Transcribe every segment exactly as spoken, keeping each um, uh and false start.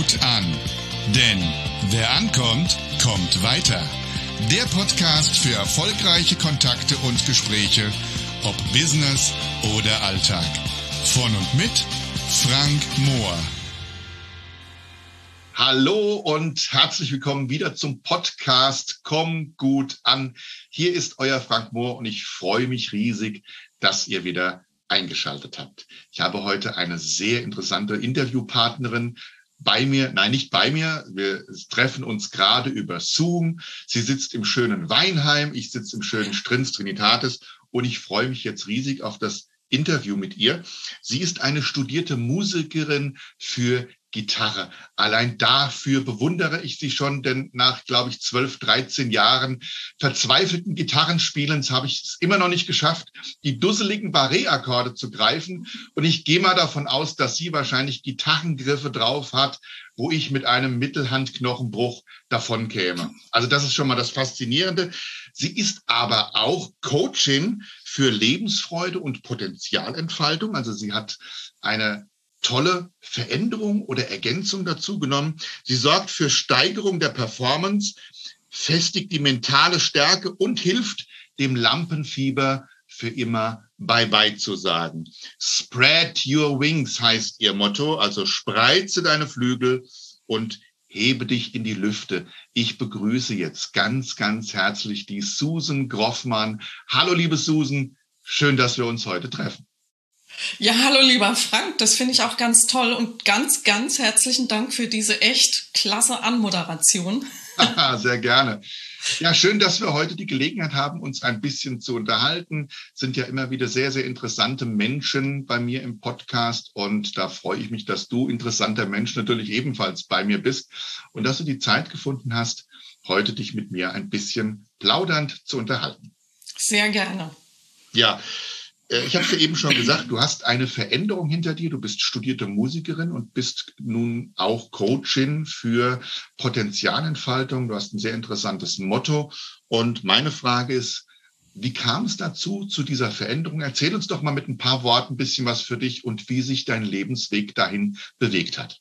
gut an. Denn wer ankommt, kommt weiter. Der Podcast für erfolgreiche Kontakte und Gespräche, ob Business oder Alltag. Von und mit Frank Mohr. Hallo und herzlich willkommen wieder zum Podcast Komm gut an. Hier ist euer Frank Mohr und ich freue mich riesig, dass ihr wieder eingeschaltet habt. Ich habe heute eine sehr interessante Interviewpartnerin bei mir, nein, nicht bei mir, wir treffen uns gerade über Zoom. Sie sitzt im schönen Weinheim, ich sitze im schönen Strins Trinitatis und ich freue mich jetzt riesig auf das Interview mit ihr. Sie ist eine studierte Musikerin für Gitarre. Allein dafür bewundere ich sie schon, denn nach, glaube ich, zwölf, dreizehn Jahren verzweifelten Gitarrenspielens habe ich es immer noch nicht geschafft, die dusseligen Barré-Akkorde zu greifen. Und ich gehe mal davon aus, dass sie wahrscheinlich Gitarrengriffe drauf hat, wo ich mit einem Mittelhandknochenbruch davon käme. Also das ist schon mal das Faszinierende. Sie ist aber auch Coachin für Lebensfreude und Potenzialentfaltung. Also sie hat eine tolle Veränderung oder Ergänzung dazu genommen. Sie sorgt für Steigerung der Performance, festigt die mentale Stärke und hilft dem Lampenfieber für immer Bye-bye zu sagen. Spread your wings heißt ihr Motto, also spreize deine Flügel und hebe dich in die Lüfte. Ich begrüße jetzt ganz, ganz herzlich die Susan Groffmann. Hallo, liebe Susan, schön, dass wir uns heute treffen. Ja, hallo lieber Frank, das finde ich auch ganz toll und ganz, ganz herzlichen Dank für diese echt klasse Anmoderation. Sehr gerne. Ja, schön, dass wir heute die Gelegenheit haben, uns ein bisschen zu unterhalten. Sind ja immer wieder sehr, sehr interessante Menschen bei mir im Podcast und da freue ich mich, dass du interessanter Mensch natürlich ebenfalls bei mir bist und dass du die Zeit gefunden hast, heute dich mit mir ein bisschen plaudernd zu unterhalten. Sehr gerne. Ja. Ich habe es ja eben schon gesagt, du hast eine Veränderung hinter dir. Du bist studierte Musikerin und bist nun auch Coachin für Potenzialentfaltung. Du hast ein sehr interessantes Motto. Und meine Frage ist, wie kam es dazu, zu dieser Veränderung? Erzähl uns doch mal mit ein paar Worten ein bisschen was für dich und wie sich dein Lebensweg dahin bewegt hat.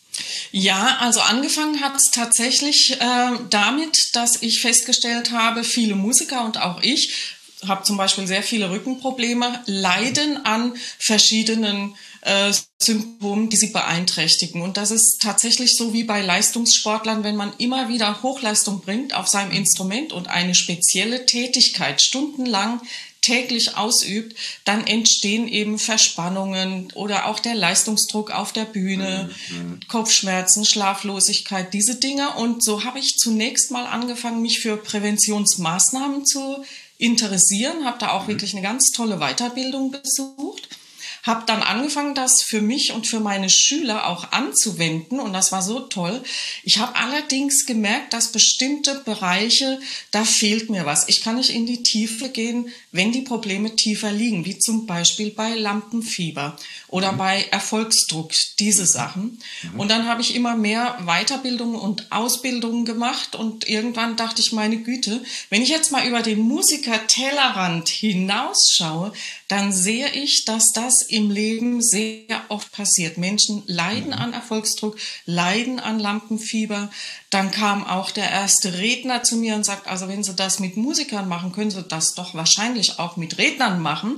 Ja, also angefangen hat es tatsächlich äh, damit, dass ich festgestellt habe, viele Musiker und auch ich habe zum Beispiel sehr viele Rückenprobleme, leiden an verschiedenen äh, Symptomen, die sie beeinträchtigen. Und das ist tatsächlich so wie bei Leistungssportlern, wenn man immer wieder Hochleistung bringt auf seinem Instrument und eine spezielle Tätigkeit stundenlang täglich ausübt, dann entstehen eben Verspannungen oder auch der Leistungsdruck auf der Bühne, mhm. Kopfschmerzen, Schlaflosigkeit, diese Dinge. Und so habe ich zunächst mal angefangen, mich für Präventionsmaßnahmen zu interessieren, habe da auch wirklich eine ganz tolle Weiterbildung besucht, habe dann angefangen, das für mich und für meine Schüler auch anzuwenden und das war so toll. Ich habe allerdings gemerkt, dass bestimmte Bereiche, da fehlt mir was. Ich kann nicht in die Tiefe gehen, wenn die Probleme tiefer liegen, wie zum Beispiel bei Lampenfieber oder mhm. bei Erfolgsdruck, diese Sachen. Mhm. Und dann habe ich immer mehr Weiterbildungen und Ausbildungen gemacht und irgendwann dachte ich, meine Güte, wenn ich jetzt mal über den Musiker-Tellerrand hinausschaue, dann sehe ich, dass das im Leben sehr oft passiert. Menschen leiden mhm. an Erfolgsdruck, leiden an Lampenfieber. Dann kam auch der erste Redner zu mir und sagt, also wenn Sie das mit Musikern machen, können Sie das doch wahrscheinlich auch mit Rednern machen.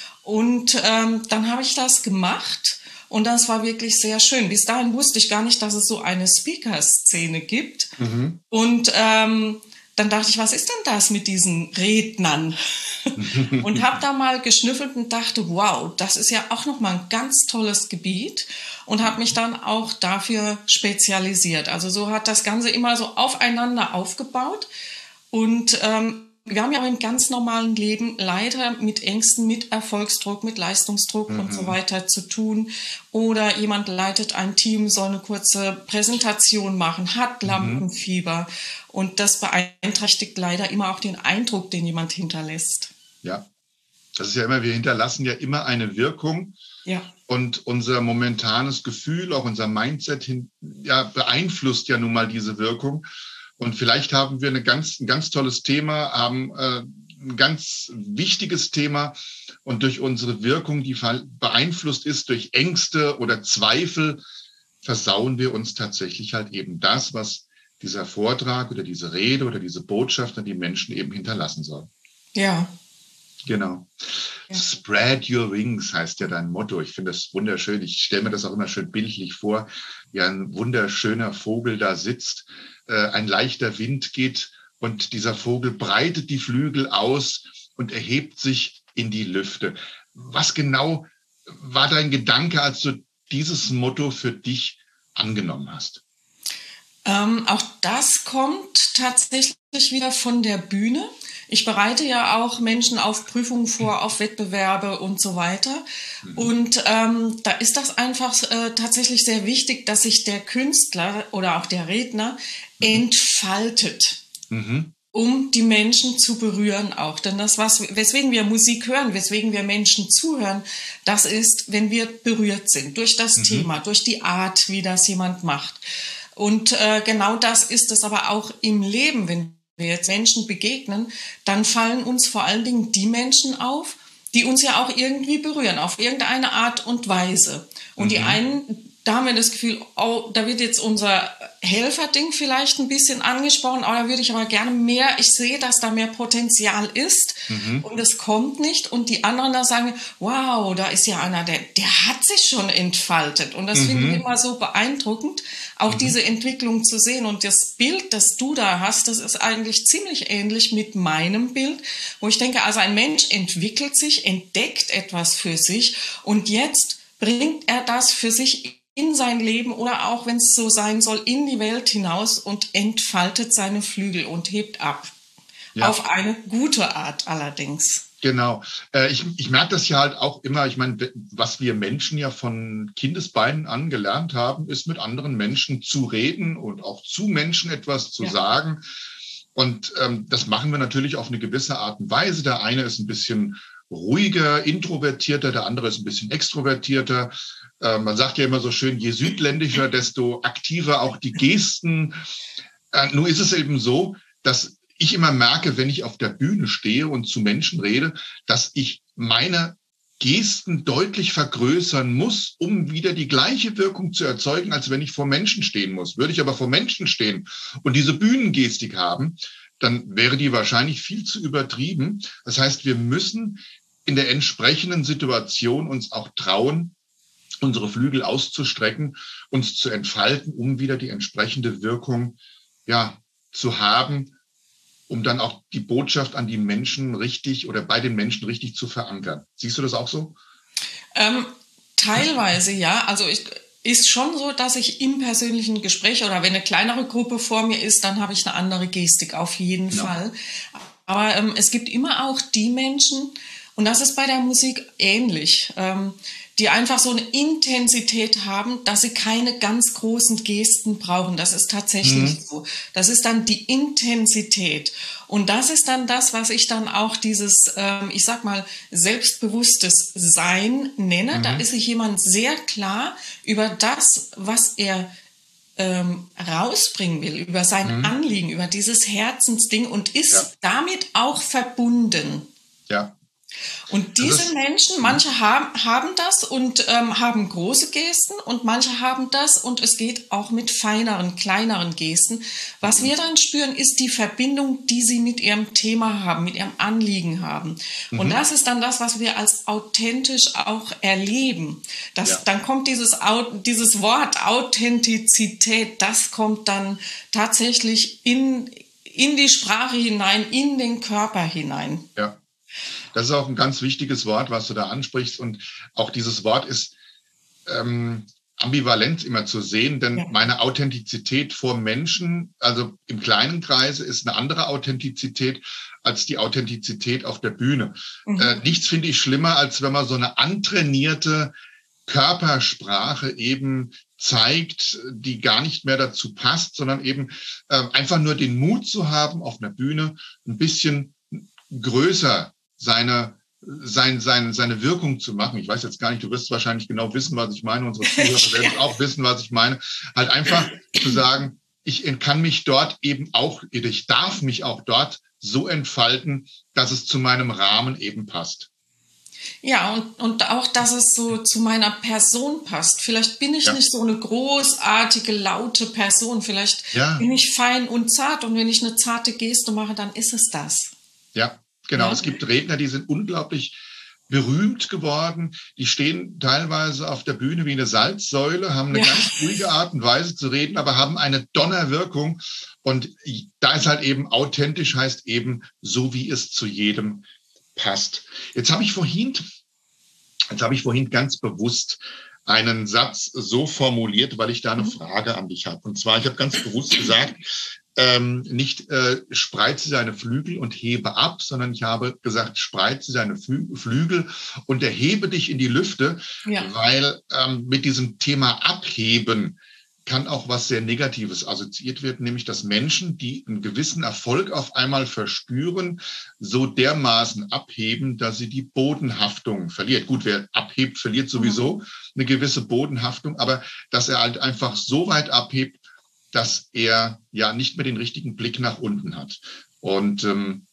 Und ähm, dann habe ich das gemacht und das war wirklich sehr schön. Bis dahin wusste ich gar nicht, dass es so eine Speaker-Szene gibt. Mhm. Und ähm, dann dachte ich, was ist denn das mit diesen Rednern? Und habe da mal geschnüffelt und dachte, wow, das ist ja auch nochmal ein ganz tolles Gebiet und habe mich dann auch dafür spezialisiert. Also so hat das Ganze immer so aufeinander aufgebaut und ähm, wir haben ja auch im ganz normalen Leben leider mit Ängsten, mit Erfolgsdruck, mit Leistungsdruck mhm. und so weiter zu tun. Oder jemand leitet ein Team, soll eine kurze Präsentation machen, hat Lampenfieber. Mhm. Und das beeinträchtigt leider immer auch den Eindruck, den jemand hinterlässt. Ja, das ist ja immer, wir hinterlassen ja immer eine Wirkung. Ja. Und unser momentanes Gefühl, auch unser Mindset hin, ja, beeinflusst ja nun mal diese Wirkung. Und vielleicht haben wir eine ganz, ein ganz tolles Thema, haben äh, ein ganz wichtiges Thema und durch unsere Wirkung, die beeinflusst ist durch Ängste oder Zweifel, versauen wir uns tatsächlich halt eben das, was dieser Vortrag oder diese Rede oder diese Botschaft an die Menschen eben hinterlassen soll. Ja. Genau. Ja. Spread your wings heißt ja dein Motto. Ich finde das wunderschön. Ich stelle mir das auch immer schön bildlich vor, wie ein wunderschöner Vogel da sitzt, äh, ein leichter Wind geht und dieser Vogel breitet die Flügel aus und erhebt sich in die Lüfte. Was genau war dein Gedanke, als du dieses Motto für dich angenommen hast? Ähm, auch das kommt tatsächlich wieder von der Bühne. Ich bereite ja auch Menschen auf Prüfungen vor, auf Wettbewerbe und so weiter. Mhm. Und ähm, da ist das einfach äh, tatsächlich sehr wichtig, dass sich der Künstler oder auch der Redner mhm. entfaltet, mhm. um die Menschen zu berühren auch. Denn das, was, weswegen wir Musik hören, weswegen wir Menschen zuhören, das ist, wenn wir berührt sind durch das mhm. Thema, durch die Art, wie das jemand macht. Und äh, genau das ist es aber auch im Leben, wenn wir jetzt Menschen begegnen, dann fallen uns vor allen Dingen die Menschen auf, die uns ja auch irgendwie berühren, auf irgendeine Art und Weise. Und mhm. die einen, da haben wir das Gefühl, oh, da wird jetzt unser Helferding vielleicht ein bisschen angesprochen, oh, da würde ich aber gerne mehr, ich sehe, dass da mehr Potenzial ist mhm. und es kommt nicht. Und die anderen da sagen, wow, da ist ja einer, der, der hat sich schon entfaltet. Und das mhm. finde ich immer so beeindruckend, auch mhm. diese Entwicklung zu sehen. Und das Bild, das du da hast, das ist eigentlich ziemlich ähnlich mit meinem Bild, wo ich denke, also ein Mensch entwickelt sich, entdeckt etwas für sich und jetzt bringt er das für sich in sein Leben oder auch, wenn es so sein soll, in die Welt hinaus und entfaltet seine Flügel und hebt ab. Ja. Auf eine gute Art allerdings. Genau. Äh, ich, ich merke das ja halt auch immer, ich meine, was wir Menschen ja von Kindesbeinen an gelernt haben, ist mit anderen Menschen zu reden und auch zu Menschen etwas zu ja. sagen. Und ähm, das machen wir natürlich auf eine gewisse Art und Weise. Der eine ist ein bisschen ruhiger, introvertierter, der andere ist ein bisschen extrovertierter. Äh, man sagt ja immer so schön, je südländischer, desto aktiver auch die Gesten. Äh, nun ist es eben so, dass ich immer merke, wenn ich auf der Bühne stehe und zu Menschen rede, dass ich meine Gesten deutlich vergrößern muss, um wieder die gleiche Wirkung zu erzeugen, als wenn ich vor Menschen stehen muss. Würde ich aber vor Menschen stehen und diese Bühnengestik haben, dann wäre die wahrscheinlich viel zu übertrieben. Das heißt, wir müssen in der entsprechenden Situation uns auch trauen, unsere Flügel auszustrecken, uns zu entfalten, um wieder die entsprechende Wirkung ja, zu haben, um dann auch die Botschaft an die Menschen richtig oder bei den Menschen richtig zu verankern. Siehst du das auch so? Ähm, teilweise ja. Also ich ist schon so, dass ich im persönlichen Gespräch oder wenn eine kleinere Gruppe vor mir ist, dann habe ich eine andere Gestik, auf jeden ja. Fall. Aber ähm, es gibt immer auch die Menschen, und das ist bei der Musik ähnlich, ähm, die einfach so eine Intensität haben, dass sie keine ganz großen Gesten brauchen. Das ist tatsächlich mhm. so. Das ist dann die Intensität. Und das ist dann das, was ich dann auch dieses, ähm, ich sag mal, selbstbewusstes Sein nenne. Mhm. Da ist sich jemand sehr klar über das, was er ähm, rausbringen will, über sein mhm. Anliegen, über dieses Herzensding und ist ja. damit auch verbunden. Ja. Und diese ist, Menschen, manche haben, haben das und ähm, haben große Gesten und manche haben das und es geht auch mit feineren, kleineren Gesten. Was mhm. wir dann spüren, ist die Verbindung, die sie mit ihrem Thema haben, mit ihrem Anliegen haben. Mhm. Und das ist dann das, was wir als authentisch auch erleben. Das, ja. Dann kommt dieses, dieses Wort Authentizität, das kommt dann tatsächlich in, in die Sprache hinein, in den Körper hinein. Ja. Das ist auch ein ganz wichtiges Wort, was du da ansprichst. Und auch dieses Wort ist ähm, ambivalent immer zu sehen, denn ja. meine Authentizität vor Menschen, also im kleinen Kreise, ist eine andere Authentizität als die Authentizität auf der Bühne. Mhm. Äh, nichts finde ich schlimmer, als wenn man so eine antrainierte Körpersprache eben zeigt, die gar nicht mehr dazu passt, sondern eben äh, einfach nur den Mut zu haben, auf einer Bühne ein bisschen größer seine, sein, sein, seine Wirkung zu machen. Ich weiß jetzt gar nicht, du wirst wahrscheinlich genau wissen, was ich meine. Unsere Zuhörer werden auch wissen, was ich meine. Halt einfach zu sagen, ich kann mich dort eben auch, ich darf mich auch dort so entfalten, dass es zu meinem Rahmen eben passt. Ja, und, und auch, dass es so zu meiner Person passt. Vielleicht bin ich ja. nicht so eine großartige, laute Person. Vielleicht ja. bin ich fein und zart. Und wenn ich eine zarte Geste mache, dann ist es das. Ja, genau. Ja. Es gibt Redner, die sind unglaublich berühmt geworden. Die stehen teilweise auf der Bühne wie eine Salzsäule, haben eine ja. ganz ruhige Art und Weise zu reden, aber haben eine Donnerwirkung. Und da ist halt eben authentisch, heißt eben so, wie es zu jedem passt. Jetzt habe ich vorhin, jetzt habe ich vorhin ganz bewusst einen Satz so formuliert, weil ich da eine Frage an dich habe. Und zwar, ich habe ganz bewusst gesagt, ähm, nicht äh, spreize deine Flügel und hebe ab, sondern ich habe gesagt, spreize deine Flü- Flügel und erhebe dich in die Lüfte, ja. weil ähm, mit diesem Thema Abheben kann auch was sehr Negatives assoziiert werden, nämlich dass Menschen, die einen gewissen Erfolg auf einmal verspüren, so dermaßen abheben, dass sie die Bodenhaftung verliert. Gut, wer abhebt, verliert sowieso eine gewisse Bodenhaftung, aber dass er halt einfach so weit abhebt, dass er ja nicht mehr den richtigen Blick nach unten hat. Und ähm,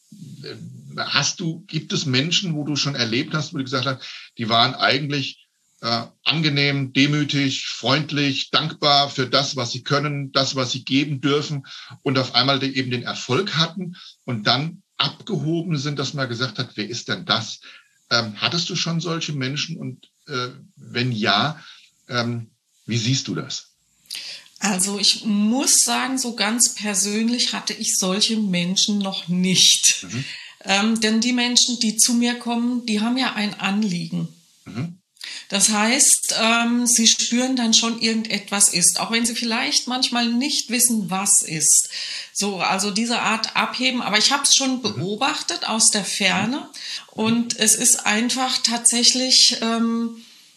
hast du, gibt es Menschen, wo du schon erlebt hast, wo du gesagt hast, die waren eigentlich Äh, angenehm, demütig, freundlich, dankbar für das, was sie können, das, was sie geben dürfen und auf einmal eben den Erfolg hatten und dann abgehoben sind, dass man gesagt hat, wer ist denn das? Ähm, hattest du schon solche Menschen und äh, wenn ja, ähm, wie siehst du das? Also ich muss sagen, so ganz persönlich hatte ich solche Menschen noch nicht. Mhm. Ähm, denn die Menschen, die zu mir kommen, die haben ja ein Anliegen. Mhm. Das heißt, ähm, sie spüren dann schon, irgendetwas ist, auch wenn sie vielleicht manchmal nicht wissen, was ist. So, also diese Art Abheben, aber ich habe es schon beobachtet aus der Ferne und es ist einfach tatsächlich ähm,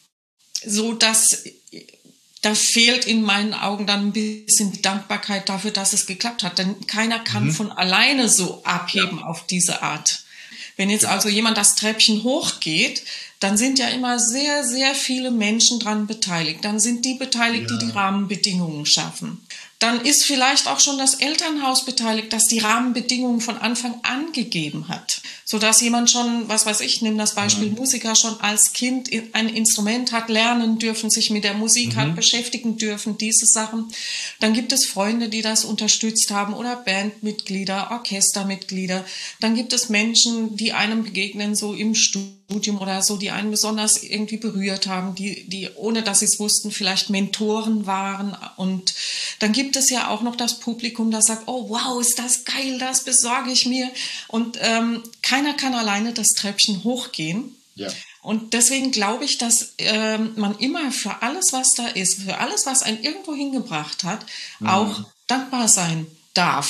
so, dass da fehlt in meinen Augen dann ein bisschen die Dankbarkeit dafür, dass es geklappt hat, denn keiner kann mhm. von alleine so abheben ja. auf diese Art. Wenn jetzt also jemand das Treppchen hochgeht, dann sind ja immer sehr, sehr viele Menschen dran beteiligt. Dann sind die beteiligt, ja. die die Rahmenbedingungen schaffen. Dann ist vielleicht auch schon das Elternhaus beteiligt, das die Rahmenbedingungen von Anfang an gegeben hat. Sodass jemand schon, was weiß ich, nimm das Beispiel mhm. Musiker, schon als Kind ein Instrument hat lernen dürfen, sich mit der Musik mhm. hat beschäftigen dürfen, diese Sachen. Dann gibt es Freunde, die das unterstützt haben oder Bandmitglieder, Orchestermitglieder. Dann gibt es Menschen, die einem begegnen, so im Studium oder so, die einen besonders irgendwie berührt haben, die, die ohne dass sie es wussten, vielleicht Mentoren waren. Und dann gibt es ja auch noch das Publikum, das sagt, oh wow, ist das geil, das besorge ich mir. Und ähm, keiner kann alleine das Treppchen hochgehen. Ja. Und deswegen glaube ich, dass äh, man immer für alles, was da ist, für alles, was einen irgendwo hingebracht hat, mhm. auch dankbar sein darf.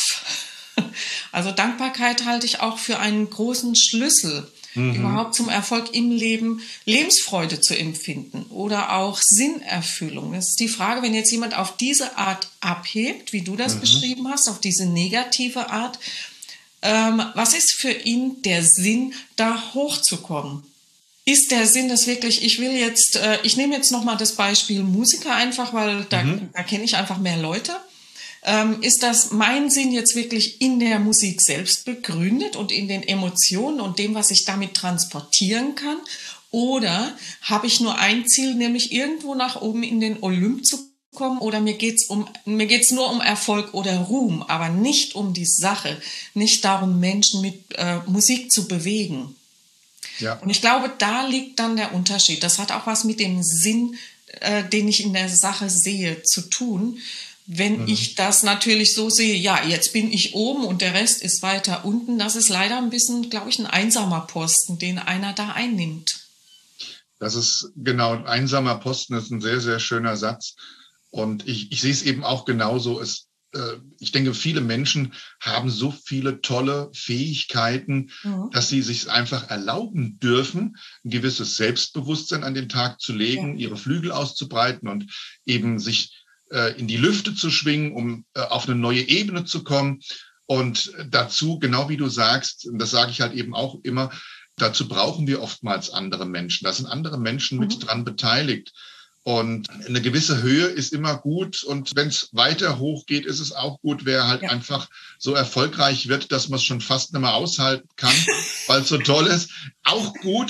Also Dankbarkeit halte ich auch für einen großen Schlüssel, mhm. überhaupt zum Erfolg im Leben, Lebensfreude zu empfinden oder auch Sinnerfüllung. Das ist die Frage, wenn jetzt jemand auf diese Art abhebt, wie du das mhm. beschrieben hast, auf diese negative Art, ähm, was ist für ihn der Sinn, da hochzukommen? Ist der Sinn das wirklich, ich will jetzt, äh, ich nehme jetzt nochmal das Beispiel Musiker einfach, weil da, mhm. da kenne ich einfach mehr Leute. Ähm, ist das mein Sinn jetzt wirklich in der Musik selbst begründet und in den Emotionen und dem, was ich damit transportieren kann? Oder habe ich nur ein Ziel, nämlich irgendwo nach oben in den Olymp zu kommen? Oder mir geht's um, mir geht's nur um Erfolg oder Ruhm, aber nicht um die Sache, nicht darum, Menschen mit äh, Musik zu bewegen. Ja. Und ich glaube, da liegt dann der Unterschied. Das hat auch was mit dem Sinn, äh, den ich in der Sache sehe, zu tun. Wenn mhm. ich das natürlich so sehe, ja, jetzt bin ich oben und der Rest ist weiter unten, das ist leider ein bisschen, glaube ich, ein einsamer Posten, den einer da einnimmt. Das ist genau, ein einsamer Posten ist ein sehr, sehr schöner Satz. Und ich, ich sehe es eben auch genauso. Es, äh, ich denke, viele Menschen haben so viele tolle Fähigkeiten, mhm. dass sie sich einfach erlauben dürfen, ein gewisses Selbstbewusstsein an den Tag zu legen, ja. ihre Flügel auszubreiten und eben sich in die Lüfte zu schwingen, um auf eine neue Ebene zu kommen. Und dazu, genau wie du sagst, und das sage ich halt eben auch immer, dazu brauchen wir oftmals andere Menschen. Da sind andere Menschen mit mhm. dran beteiligt. Und eine gewisse Höhe ist immer gut. Und wenn es weiter hoch geht, ist es auch gut, wer halt ja. einfach so erfolgreich wird, dass man es schon fast nicht mehr aushalten kann, weil es so toll ist. Auch gut.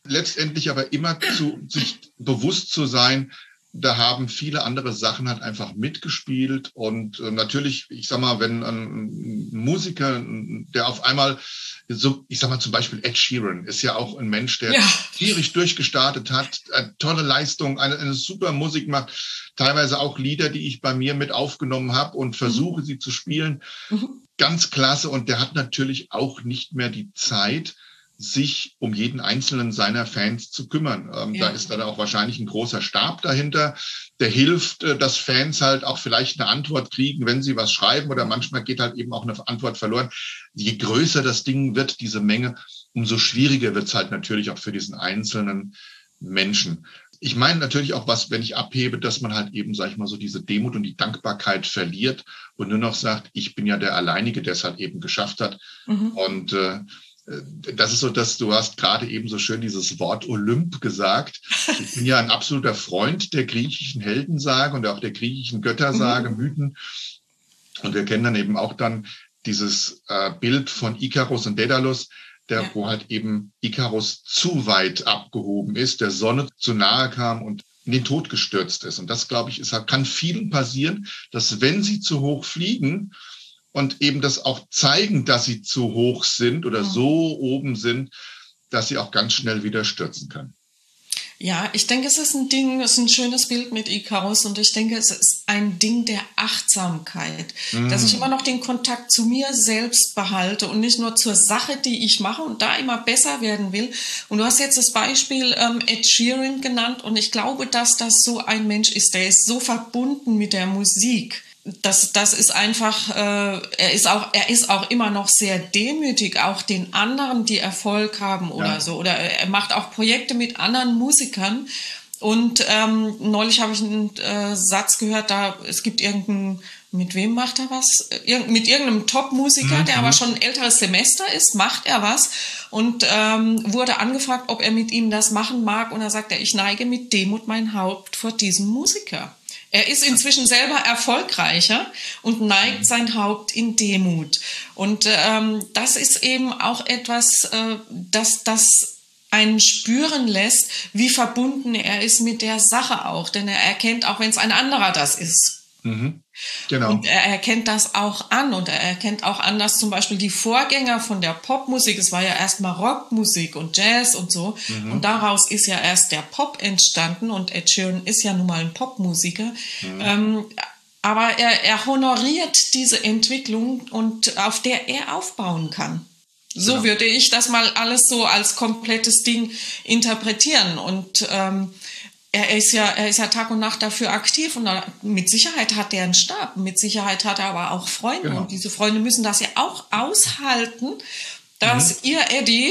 letztendlich aber immer zu sich bewusst zu sein, da haben viele andere Sachen halt einfach mitgespielt. Und äh, natürlich, ich sag mal, wenn ein Musiker, der auf einmal so, ich sag mal zum Beispiel Ed Sheeran, ist ja auch ein Mensch, der Ja. tierisch durchgestartet hat, eine tolle Leistung, eine, eine super Musik macht, teilweise auch Lieder, die ich bei mir mit aufgenommen habe und versuche mhm. sie zu spielen. Mhm. Ganz klasse. Und der hat natürlich auch nicht mehr die Zeit, sich um jeden einzelnen seiner Fans zu kümmern. Ähm, ja. Da ist dann auch wahrscheinlich ein großer Stab dahinter, der hilft, äh, dass Fans halt auch vielleicht eine Antwort kriegen, wenn sie was schreiben, oder manchmal geht halt eben auch eine Antwort verloren. Je größer das Ding wird, diese Menge, umso schwieriger wird es halt natürlich auch für diesen einzelnen Menschen. Ich meine natürlich auch was, wenn ich abhebe, dass man halt eben, sag ich mal, so diese Demut und die Dankbarkeit verliert und nur noch sagt, ich bin ja der Alleinige, der es halt eben geschafft hat. Mhm. Und äh, das ist so, dass du hast gerade eben so schön dieses Wort Olymp gesagt. Ich bin ja ein absoluter Freund der griechischen Heldensage und auch der griechischen Göttersage, mhm. Mythen. Und wir kennen dann eben auch dann dieses äh, Bild von Ikarus und Daedalus, der, ja. wo halt eben Ikarus zu weit abgehoben ist, der Sonne zu nahe kam und in den Tod gestürzt ist. Und das, glaube ich, ist, kann vielen passieren, dass wenn sie zu hoch fliegen, und eben das auch zeigen, dass sie zu hoch sind oder so oben sind, dass sie auch ganz schnell wieder stürzen können. Ja, ich denke, es ist ein Ding, es ist ein schönes Bild mit Ikarus und ich denke, es ist ein Ding der Achtsamkeit, mm. dass ich immer noch den Kontakt zu mir selbst behalte und nicht nur zur Sache, die ich mache und da immer besser werden will. Und du hast jetzt das Beispiel ähm, Ed Sheeran genannt und ich glaube, dass das so ein Mensch ist, der ist so verbunden mit der Musik. Das, das ist einfach, äh, er ist auch, er ist auch immer noch sehr demütig, auch den anderen, die Erfolg haben oder ja. so. Oder er macht auch Projekte mit anderen Musikern. Und ähm, neulich habe ich einen äh, Satz gehört, da es gibt irgendeinen, mit wem macht er was? Irg- mit irgendeinem Top-Musiker, mhm. der aber schon ein älteres Semester ist, macht er was und ähm, wurde angefragt, ob er mit ihm das machen mag. Und da sagt er, ich neige mit Demut mein Haupt vor diesem Musiker. Er ist inzwischen selber erfolgreicher und neigt sein Haupt in Demut. Und ähm, das ist eben auch etwas, äh, das, das einen spüren lässt, wie verbunden er ist mit der Sache auch. Denn er erkennt, auch wenn es ein anderer das ist. Mhm. Genau. Und er erkennt das auch an und er erkennt auch an, dass zum Beispiel die Vorgänger von der Popmusik, es war ja erstmal Rockmusik und Jazz und so, mhm. und daraus ist ja erst der Pop entstanden und Ed Sheeran ist ja nun mal ein Popmusiker, mhm. ähm, aber er, er honoriert diese Entwicklung und auf der er aufbauen kann. So genau. würde ich das mal alles so als komplettes Ding interpretieren und ähm, Er ist ja, er ist ja Tag und Nacht dafür aktiv und mit Sicherheit hat er einen Stab, mit Sicherheit hat er aber auch Freunde genau. und diese Freunde müssen das ja auch aushalten, dass mhm. ihr Eddie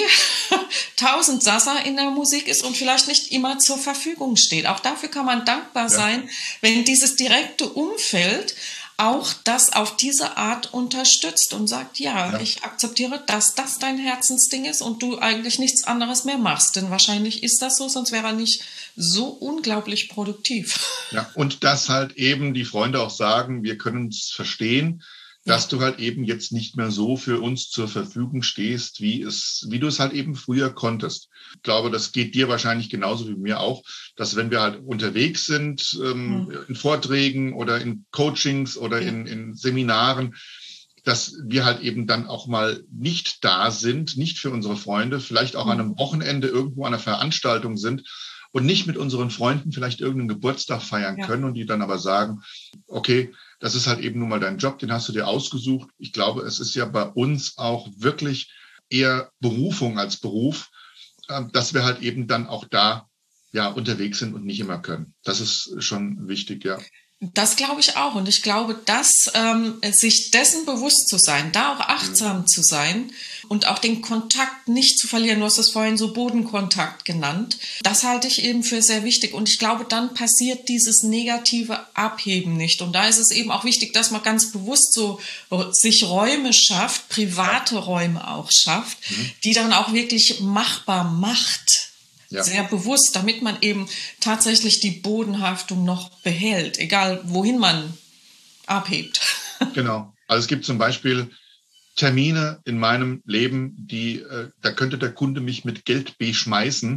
tausend Sasser in der Musik ist und vielleicht nicht immer zur Verfügung steht. Auch dafür kann man dankbar ja. sein, wenn dieses direkte Umfeld auch das auf diese Art unterstützt und sagt, ja, ja, ich akzeptiere, dass das dein Herzensding ist und du eigentlich nichts anderes mehr machst. Denn wahrscheinlich ist das so, sonst wäre er nicht so unglaublich produktiv. Ja, und dass halt eben die Freunde auch sagen, wir können es verstehen, dass ja. du halt eben jetzt nicht mehr so für uns zur Verfügung stehst, wie es, wie du es halt eben früher konntest. Ich glaube, das geht dir wahrscheinlich genauso wie mir auch, dass wenn wir halt unterwegs sind, ähm, mhm. in Vorträgen oder in Coachings oder ja. in, in Seminaren, dass wir halt eben dann auch mal nicht da sind, nicht für unsere Freunde, vielleicht auch mhm. an einem Wochenende irgendwo an einer Veranstaltung sind und nicht mit unseren Freunden vielleicht irgendeinen Geburtstag feiern ja. können und die dann aber sagen, okay, das ist halt eben nun mal dein Job, den hast du dir ausgesucht. Ich glaube, es ist ja bei uns auch wirklich eher Berufung als Beruf, dass wir halt eben dann auch da ja unterwegs sind und nicht immer können. Das ist schon wichtig, ja. Das glaube ich auch. Und ich glaube, dass ähm, sich dessen bewusst zu sein, da auch achtsam mhm. zu sein und auch den Kontakt nicht zu verlieren, du hast es vorhin so Bodenkontakt genannt, das halte ich eben für sehr wichtig. Und ich glaube, dann passiert dieses negative Abheben nicht. Und da ist es eben auch wichtig, dass man ganz bewusst so sich Räume schafft, private Räume auch schafft, mhm. die dann auch wirklich machbar macht. Ja. Sehr bewusst, damit man eben tatsächlich die Bodenhaftung noch behält, egal wohin man abhebt. Genau. Also es gibt zum Beispiel Termine in meinem Leben, die, äh, da könnte der Kunde mich mit Geld beschmeißen.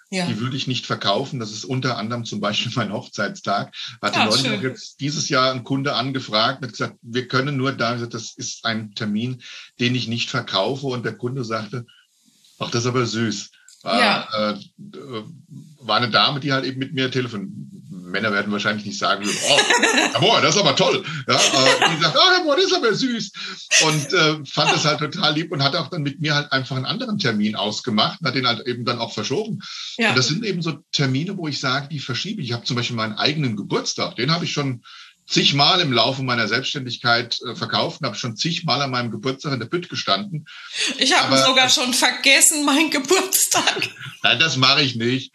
Ja. Die würde ich nicht verkaufen. Das ist unter anderem zum Beispiel mein Hochzeitstag. Hatte Ja, neulich schön. noch jetzt dieses Jahr ein Kunde angefragt und hat gesagt, wir können nur da, das ist ein Termin, den ich nicht verkaufe. Und der Kunde sagte, ach, das ist aber süß. War, Ja. äh, war eine Dame, die halt eben mit mir telefoniert. Männer werden wahrscheinlich nicht sagen, oh, Herr Mohr, das ist aber toll. Ja, aber die sagt, oh, Herr Mohr, das ist aber süß. Und äh, fand das halt total lieb und hat auch dann mit mir halt einfach einen anderen Termin ausgemacht und hat den halt eben dann auch verschoben. Ja. Und das sind eben so Termine, wo ich sage, die verschiebe ich. Ich habe zum Beispiel meinen eigenen Geburtstag, den habe ich schon zigmal im Laufe meiner Selbstständigkeit äh, verkauft und habe schon zigmal an meinem Geburtstag in der Bütt gestanden. Ich habe sogar schon vergessen, meinen Geburtstag. Nein, das mache ich nicht.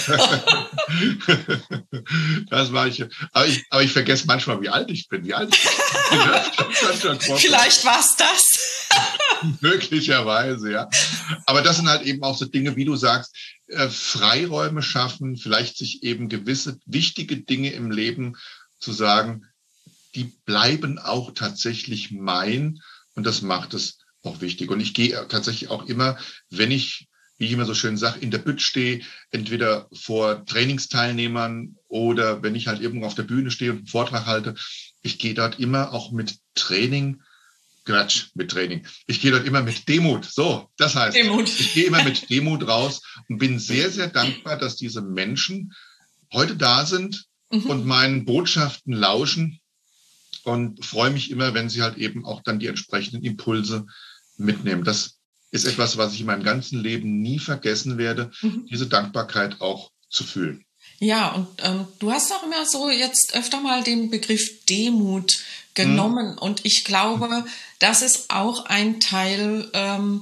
Das mache ich. Aber ich, aber ich vergesse manchmal, wie alt ich bin. Wie alt ich bin. Vielleicht war es das. Möglicherweise, ja. Aber das sind halt eben auch so Dinge, wie du sagst, äh, Freiräume schaffen, vielleicht sich eben gewisse wichtige Dinge im Leben zu sagen, die bleiben auch tatsächlich mein und das macht es auch wichtig. Und ich gehe tatsächlich auch immer, wenn ich, wie ich immer so schön sage, in der Bütt stehe, entweder vor Trainingsteilnehmern oder wenn ich halt irgendwo auf der Bühne stehe und einen Vortrag halte, ich gehe dort immer auch mit Training, Quatsch, mit Training, ich gehe dort immer mit Demut, so, das heißt, Demut. Ich gehe immer mit Demut raus und bin sehr, sehr dankbar, dass diese Menschen heute da sind, Mhm. und meinen Botschaften lauschen und freue mich immer, wenn sie halt eben auch dann die entsprechenden Impulse mitnehmen. Das ist etwas, was ich in meinem ganzen Leben nie vergessen werde, mhm. diese Dankbarkeit auch zu fühlen. Ja, und ähm, du hast auch immer so jetzt öfter mal den Begriff Demut genommen mhm. und ich glaube, das ist auch ein Teil, ähm,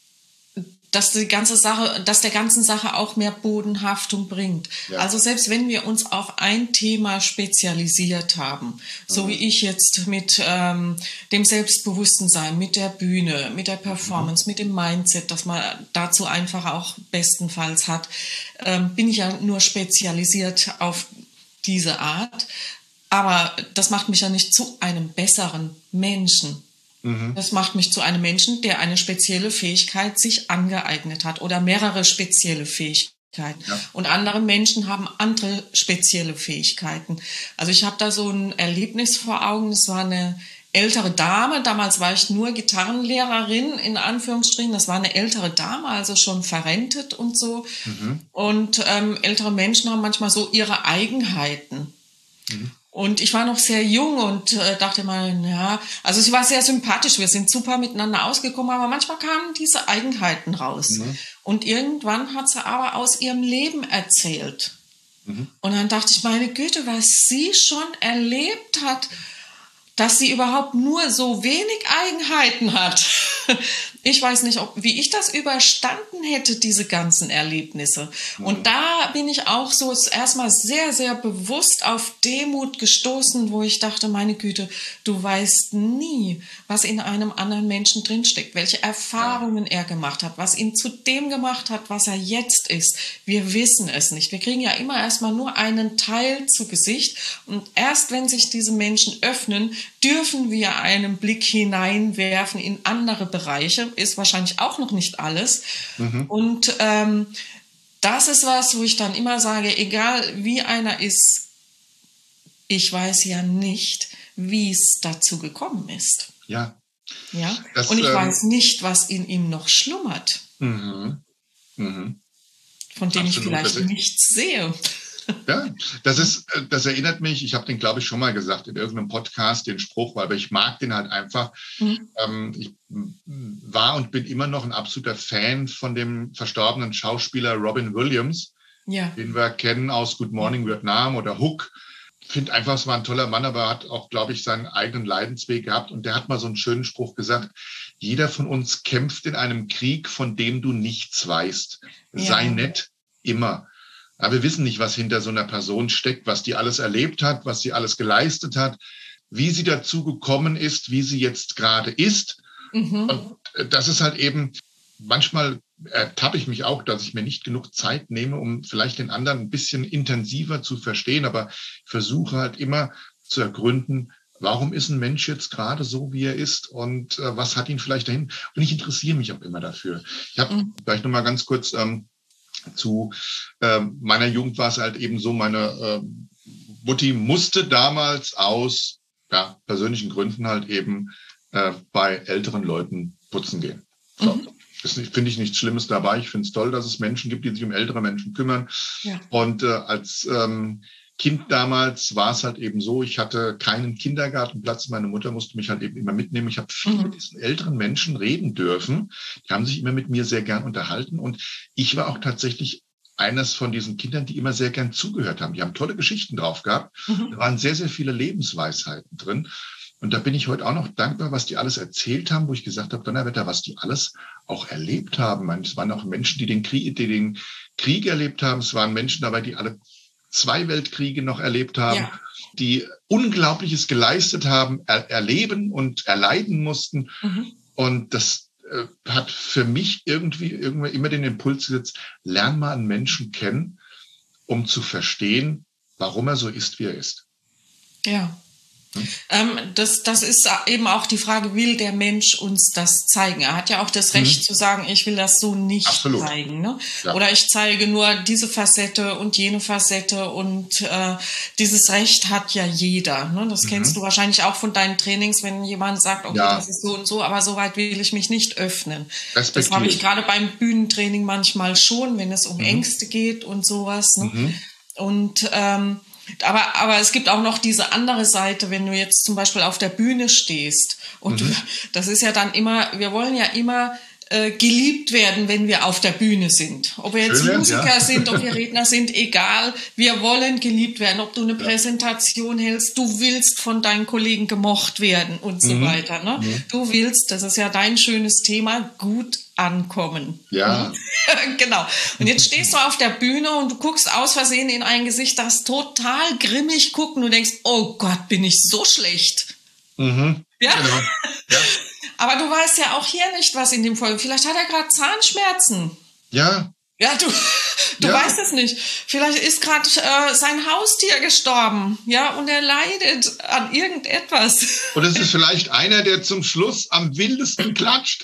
dass die ganze Sache, dass der ganzen Sache auch mehr Bodenhaftung bringt. Ja. Also selbst wenn wir uns auf ein Thema spezialisiert haben, mhm. so wie ich jetzt mit ähm, dem Selbstbewusstsein, mit der Bühne, mit der Performance, mhm. mit dem Mindset, das man dazu einfach auch bestenfalls hat, ähm, bin ich ja nur spezialisiert auf diese Art. Aber das macht mich ja nicht zu einem besseren Menschen. Das macht mich zu einem Menschen, der eine spezielle Fähigkeit sich angeeignet hat oder mehrere spezielle Fähigkeiten. Ja. Und andere Menschen haben andere spezielle Fähigkeiten. Also ich habe da so ein Erlebnis vor Augen. Es war eine ältere Dame. Damals war ich nur Gitarrenlehrerin, in Anführungsstrichen. Das war eine ältere Dame, also schon verrentet und so. Mhm. Und ähm, ältere Menschen haben manchmal so ihre Eigenheiten. Mhm. Und ich war noch sehr jung und äh, dachte mal, ja, also sie war sehr sympathisch, wir sind super miteinander ausgekommen, aber manchmal kamen diese Eigenheiten raus. Mhm. Und irgendwann hat sie aber aus ihrem Leben erzählt. Mhm. Und dann dachte ich, meine Güte, was sie schon erlebt hat, dass sie überhaupt nur so wenig Eigenheiten hat. Ich weiß nicht, ob, wie ich das überstanden hätte, diese ganzen Erlebnisse. Mhm. Und da bin ich auch so erstmal sehr, sehr bewusst auf Demut gestoßen, wo ich dachte, meine Güte, du weißt nie, was in einem anderen Menschen drinsteckt, welche Erfahrungen er gemacht hat, was ihn zu dem gemacht hat, was er jetzt ist. Wir wissen es nicht. Wir kriegen ja immer erstmal nur einen Teil zu Gesicht. Und erst wenn sich diese Menschen öffnen, dürfen wir einen Blick hineinwerfen in andere Bereiche. Ist wahrscheinlich auch noch nicht alles. Mhm. Und ähm, das ist was, wo ich dann immer sage, egal wie einer ist, ich weiß ja nicht, wie es dazu gekommen ist. Ja. Ja. Das, Und ich ähm, weiß nicht, was in ihm noch schlummert. Mhm. Mhm. Von dem Absolut. ich vielleicht das nichts sehe. Ja, das ist, das erinnert mich, ich habe den, glaube ich, schon mal gesagt in irgendeinem Podcast, den Spruch, aber ich mag den halt einfach. Mhm. Ähm, ich war und bin immer noch ein absoluter Fan von dem verstorbenen Schauspieler Robin Williams, ja. den wir kennen aus Good Morning Vietnam oder Hook. Ich finde einfach, es war ein toller Mann, aber hat auch, glaube ich, seinen eigenen Leidensweg gehabt. Und der hat mal so einen schönen Spruch gesagt, jeder von uns kämpft in einem Krieg, von dem du nichts weißt. Ja. Sei nett, immer. Aber wir wissen nicht, was hinter so einer Person steckt, was die alles erlebt hat, was sie alles geleistet hat, wie sie dazu gekommen ist, wie sie jetzt gerade ist. Mhm. Und das ist halt eben, manchmal ertappe ich mich auch, dass ich mir nicht genug Zeit nehme, um vielleicht den anderen ein bisschen intensiver zu verstehen. Aber ich versuche halt immer zu ergründen, warum ist ein Mensch jetzt gerade so, wie er ist und äh, was hat ihn vielleicht dahin? Und ich interessiere mich auch immer dafür. Ich habe mhm. vielleicht noch mal ganz kurz... Ähm, zu äh, meiner Jugend war es halt eben so, meine äh, Mutti musste damals aus ja, persönlichen Gründen halt eben äh, bei älteren Leuten putzen gehen. So. Mhm. Das finde ich nichts Schlimmes dabei. Ich finde es toll, dass es Menschen gibt, die sich um ältere Menschen kümmern. Ja. Und äh, als ähm, Kind damals war es halt eben so, ich hatte keinen Kindergartenplatz. Meine Mutter musste mich halt eben immer mitnehmen. Ich habe viel mhm. mit diesen älteren Menschen reden dürfen. Die haben sich immer mit mir sehr gern unterhalten. Und ich war auch tatsächlich eines von diesen Kindern, die immer sehr gern zugehört haben. Die haben tolle Geschichten drauf gehabt. Mhm. Da waren sehr, sehr viele Lebensweisheiten drin. Und da bin ich heute auch noch dankbar, was die alles erzählt haben, wo ich gesagt habe, Donnerwetter, was die alles auch erlebt haben. Es waren auch Menschen, die den Krieg, die den Krieg erlebt haben. Es waren Menschen dabei, die alle zwei Weltkriege noch erlebt haben, ja. die Unglaubliches geleistet haben, er, erleben und erleiden mussten. Mhm. Und das äh, hat für mich irgendwie, irgendwie immer den Impuls gesetzt, lern mal einen Menschen kennen, um zu verstehen, warum er so ist, wie er ist. Ja. Hm? Ähm, das, das ist eben auch die Frage, will der Mensch uns das zeigen? Er hat ja auch das Recht mhm. zu sagen, ich will das so nicht Absolut. zeigen. Ne? Ja. Oder ich zeige nur diese Facette und jene Facette und äh, dieses Recht hat ja jeder. Ne? Das mhm. kennst du wahrscheinlich auch von deinen Trainings, wenn jemand sagt, okay, ja. das ist so und so, aber so weit will ich mich nicht öffnen. Das habe ich gerade beim Bühnentraining manchmal schon, wenn es um mhm. Ängste geht und sowas. Ne? Mhm. Und ähm, Aber, aber es gibt auch noch diese andere Seite, wenn du jetzt zum Beispiel auf der Bühne stehst. Und mhm. du, das ist ja dann immer, wir wollen ja immer äh, geliebt werden, wenn wir auf der Bühne sind. Ob wir jetzt Schön, Musiker ja. sind, ob wir Redner sind, egal. Wir wollen geliebt werden. Ob du eine ja. Präsentation hältst, du willst von deinen Kollegen gemocht werden und so mhm. weiter. Ne? Mhm. Du willst, das ist ja dein schönes Thema, gut ankommen. Ja. Genau. Und jetzt stehst du auf der Bühne und du guckst aus Versehen in ein Gesicht, das total grimmig guckt und du denkst, oh Gott, bin ich so schlecht. Mhm. Ja? Genau. Ja. Aber du weißt ja auch hier nicht, was in dem Folge. Vielleicht hat er gerade Zahnschmerzen. Ja. Ja, du, du ja. weißt es nicht. Vielleicht ist gerade äh, sein Haustier gestorben, ja, und er leidet an irgendetwas. Und es ist vielleicht einer, der zum Schluss am wildesten klatscht.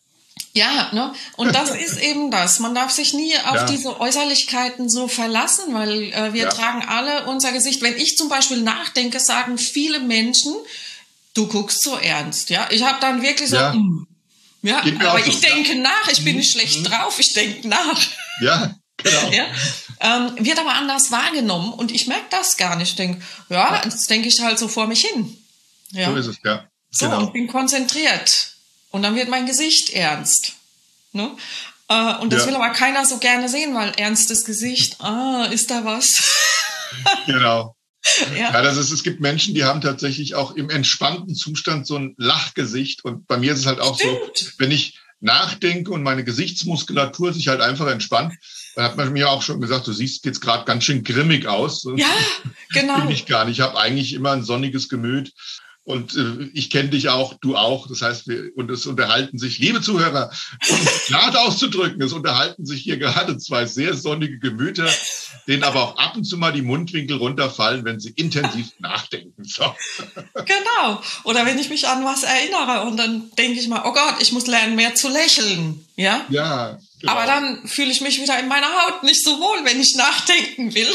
Ja, ne? Und das ist eben das. Man darf sich nie auf ja. diese Äußerlichkeiten so verlassen, weil äh, wir ja. tragen alle unser Gesicht. Wenn ich zum Beispiel nachdenke, sagen viele Menschen, du guckst so ernst, ja. Ich habe dann wirklich so, ja, mm. ja aber so. ich denke ja. nach, ich bin nicht schlecht mhm. drauf, ich denke nach. Ja, genau. Ja? Ähm, wird aber anders wahrgenommen und ich merke das gar nicht. Ich denke, ja, ja. das denke ich halt so vor mich hin. Ja. So ist es, ja. So, genau. Und bin konzentriert. Und dann wird mein Gesicht ernst. Ne? Äh, und das ja. will aber keiner so gerne sehen, weil ernstes Gesicht, ah, ist da was? Genau. Ja. Ja, das ist, es gibt Menschen, die haben tatsächlich auch im entspannten Zustand so ein Lachgesicht. Und bei mir ist es halt auch Stimmt. so, wenn ich nachdenke und meine Gesichtsmuskulatur sich halt einfach entspannt, dann hat man mir auch schon gesagt, du siehst jetzt gerade ganz schön grimmig aus. Ja, genau. Bin ich gar nicht. Ich habe eigentlich immer ein sonniges Gemüt. Und äh, ich kenne dich auch, du auch. Das heißt, wir und es unterhalten sich, liebe Zuhörer, um es gerade auszudrücken, es unterhalten sich hier gerade zwei sehr sonnige Gemüter, denen aber auch ab und zu mal die Mundwinkel runterfallen, wenn sie intensiv nachdenken. So. Genau. Oder wenn ich mich an was erinnere und dann denke ich mal, oh Gott, ich muss lernen, mehr zu lächeln. Ja? Ja. Genau. Aber dann fühle ich mich wieder in meiner Haut nicht so wohl, wenn ich nachdenken will.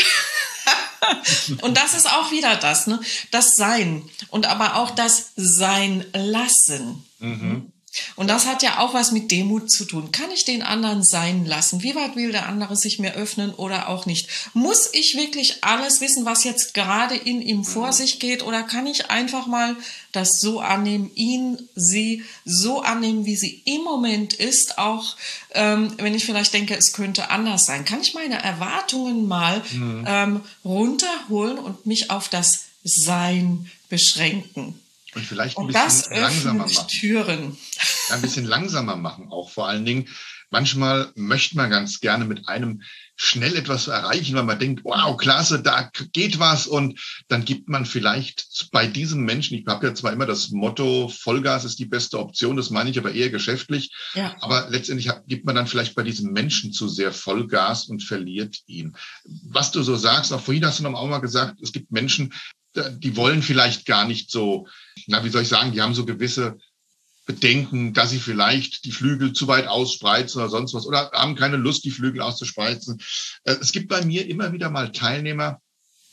Und das ist auch wieder das, ne? Das Sein und aber auch das Sein lassen. Mhm. Und das hat ja auch was mit Demut zu tun. Kann ich den anderen sein lassen? Wie weit will der andere sich mir öffnen oder auch nicht? Muss ich wirklich alles wissen, was jetzt gerade in ihm vor sich geht? Oder kann ich einfach mal das so annehmen, ihn, sie so annehmen, wie sie im Moment ist? Auch ähm, wenn ich vielleicht denke, es könnte anders sein. Kann ich meine Erwartungen mal mhm. ähm, runterholen und mich auf das Sein beschränken? Und vielleicht ein und bisschen das langsamer machen. Türen. Ja, ein bisschen langsamer machen auch. Vor allen Dingen, manchmal möchte man ganz gerne mit einem schnell etwas erreichen, weil man denkt, wow, klasse, da geht was. Und dann gibt man vielleicht bei diesem Menschen, ich habe ja zwar immer das Motto, Vollgas ist die beste Option, das meine ich aber eher geschäftlich. Ja. Aber letztendlich gibt man dann vielleicht bei diesem Menschen zu sehr Vollgas und verliert ihn. Was du so sagst, auch vorhin hast du noch auch mal gesagt, es gibt Menschen, die wollen vielleicht gar nicht so, na, wie soll ich sagen, die haben so gewisse Bedenken, dass sie vielleicht die Flügel zu weit ausspreizen oder sonst was oder haben keine Lust, die Flügel auszuspreizen. Es gibt bei mir immer wieder mal Teilnehmer,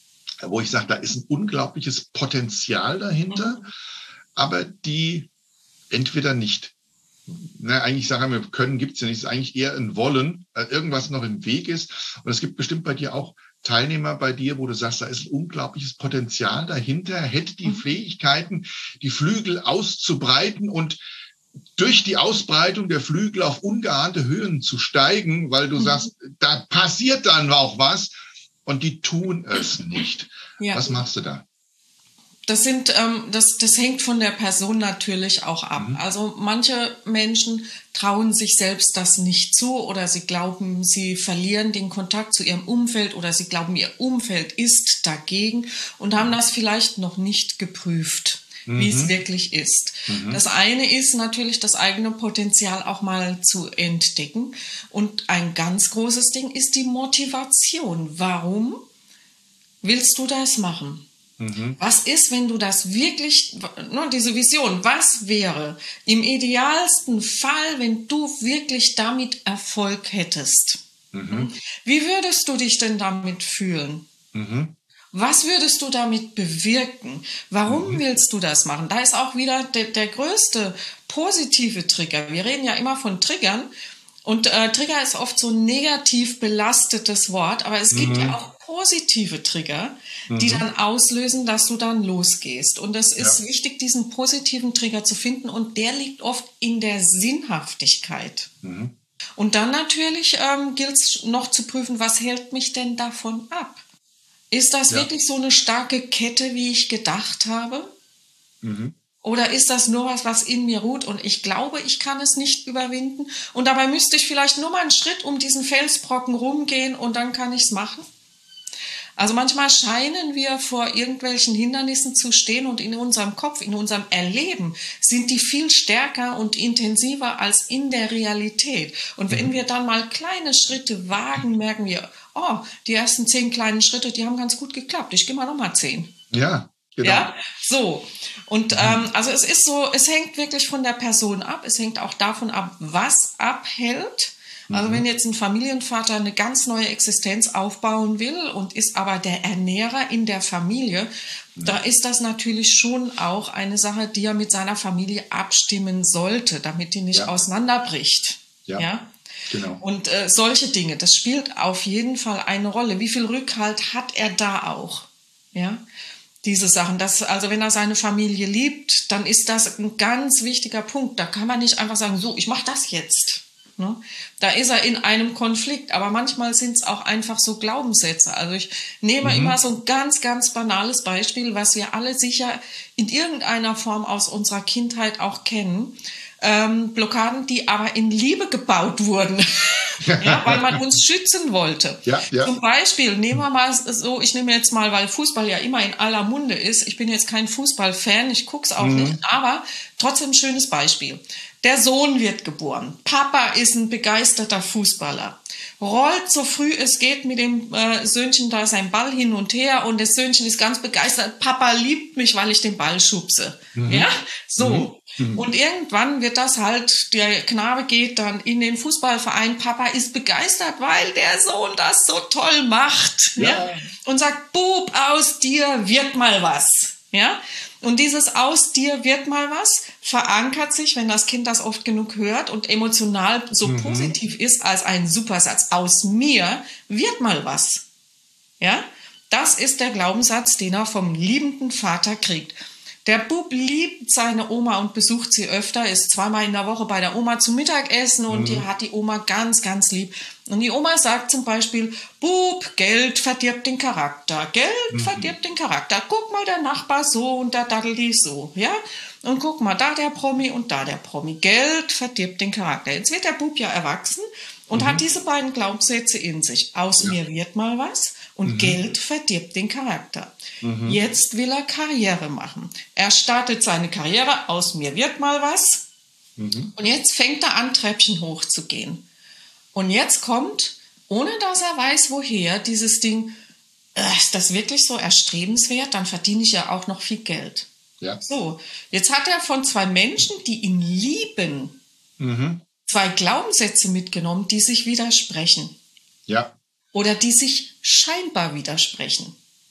wo ich sage, da ist ein unglaubliches Potenzial dahinter, aber die entweder nicht, na, eigentlich sagen wir, können gibt's ja nicht, es ist eigentlich eher ein Wollen, irgendwas noch im Weg ist. Und es gibt bestimmt bei dir auch Teilnehmer bei dir, wo du sagst, da ist ein unglaubliches Potenzial dahinter, hätte die Fähigkeiten, die Flügel auszubreiten und durch die Ausbreitung der Flügel auf ungeahnte Höhen zu steigen, weil du mhm. sagst, da passiert dann auch was und die tun es nicht. Ja. Was machst du da? Das sind, ähm, das, das hängt von der Person natürlich auch ab. Mhm. Also manche Menschen trauen sich selbst das nicht zu oder sie glauben, sie verlieren den Kontakt zu ihrem Umfeld oder sie glauben, ihr Umfeld ist dagegen und haben das vielleicht noch nicht geprüft, mhm. wie es wirklich ist. Mhm. Das eine ist natürlich, das eigene Potenzial auch mal zu entdecken. Und ein ganz großes Ding ist die Motivation. Warum willst du das machen? Mhm. Was ist, wenn du das wirklich, ne, diese Vision, was wäre im idealsten Fall, wenn du wirklich damit Erfolg hättest? Mhm. Wie würdest du dich denn damit fühlen? Mhm. Was würdest du damit bewirken? Warum mhm. willst du das machen? Da ist auch wieder der, der größte positive Trigger. Wir reden ja immer von Triggern. Und äh, Trigger ist oft so ein negativ belastetes Wort, aber es gibt mhm. ja auch positive Trigger, die mhm. dann auslösen, dass du dann losgehst. Und es ist ja. wichtig, diesen positiven Trigger zu finden und der liegt oft in der Sinnhaftigkeit. Mhm. Und dann natürlich ähm, gilt es noch zu prüfen, was hält mich denn davon ab? Ist das ja. wirklich so eine starke Kette, wie ich gedacht habe? Mhm. Oder ist das nur was, was in mir ruht und ich glaube, ich kann es nicht überwinden? Und dabei müsste ich vielleicht nur mal einen Schritt um diesen Felsbrocken rumgehen und dann kann ich es machen? Also manchmal scheinen wir vor irgendwelchen Hindernissen zu stehen und in unserem Kopf, in unserem Erleben sind die viel stärker und intensiver als in der Realität. Und wenn wir dann mal kleine Schritte wagen, merken wir, oh, die ersten zehn kleinen Schritte, die haben ganz gut geklappt. Ich gehe mal nochmal zehn. Ja. Genau. Ja, so. Und ähm, also es ist so, es hängt wirklich von der Person ab. Es hängt auch davon ab, was abhält. Also mhm. wenn jetzt ein Familienvater eine ganz neue Existenz aufbauen will und ist aber der Ernährer in der Familie, mhm. da ist das natürlich schon auch eine Sache, die er mit seiner Familie abstimmen sollte, damit die nicht ja. auseinanderbricht. Ja. ja? Genau. Und äh, solche Dinge, das spielt auf jeden Fall eine Rolle. Wie viel Rückhalt hat er da auch? Ja. Diese Sachen, das, also wenn er seine Familie liebt, dann ist das ein ganz wichtiger Punkt. Da kann man nicht einfach sagen, so, ich mache das jetzt. Ne? Da ist er in einem Konflikt, aber manchmal sind es auch einfach so Glaubenssätze. Also ich nehme mhm. immer so ein ganz, ganz banales Beispiel, was wir alle sicher in irgendeiner Form aus unserer Kindheit auch kennen. Ähm, Blockaden, die aber in Liebe gebaut wurden, ja, weil man uns schützen wollte. Ja, ja. Zum Beispiel, nehmen wir mal so, ich nehme jetzt mal, weil Fußball ja immer in aller Munde ist, ich bin jetzt kein Fußballfan, ich guck's auch mhm. nicht, aber trotzdem ein schönes Beispiel. Der Sohn wird geboren, Papa ist ein begeisterter Fußballer, rollt so früh es geht mit dem äh, Söhnchen da sein Ball hin und her und das Söhnchen ist ganz begeistert, Papa liebt mich, weil ich den Ball schubse. Mhm. Ja, so. Mhm. Und irgendwann wird das halt, der Knabe geht dann in den Fußballverein, Papa ist begeistert, weil der Sohn das so toll macht, ja, ja? Und sagt, Bub, aus dir wird mal was, ja. Und dieses aus dir wird mal was verankert sich, wenn das Kind das oft genug hört und emotional so mhm. positiv ist, als ein Supersatz. Aus mir wird mal was, ja. Das ist der Glaubenssatz, den er vom liebenden Vater kriegt. Der Bub liebt seine Oma und besucht sie öfter, ist zweimal in der Woche bei der Oma zum Mittagessen und mhm. die hat die Oma ganz, ganz lieb. Und die Oma sagt zum Beispiel, Bub, Geld verdirbt den Charakter, Geld mhm. verdirbt den Charakter. Guck mal, der Nachbar so und der Daddeli so, ja? Und guck mal, da der Promi und da der Promi. Geld verdirbt den Charakter. Jetzt wird der Bub ja erwachsen und mhm. hat diese beiden Glaubenssätze in sich. Aus ja. mir wird mal was und mhm. Geld verdirbt den Charakter. Mhm. Jetzt will er Karriere machen. Er startet seine Karriere, aus mir wird mal was. Mhm. Und jetzt fängt er an, Treppchen hochzugehen. Und jetzt kommt, ohne dass er weiß, woher, dieses Ding, äh, ist das wirklich so erstrebenswert? Dann verdiene ich ja auch noch viel Geld. Ja. So, jetzt hat er von zwei Menschen, die ihn lieben, mhm. zwei Glaubenssätze mitgenommen, die sich widersprechen. Ja. Oder die sich scheinbar widersprechen.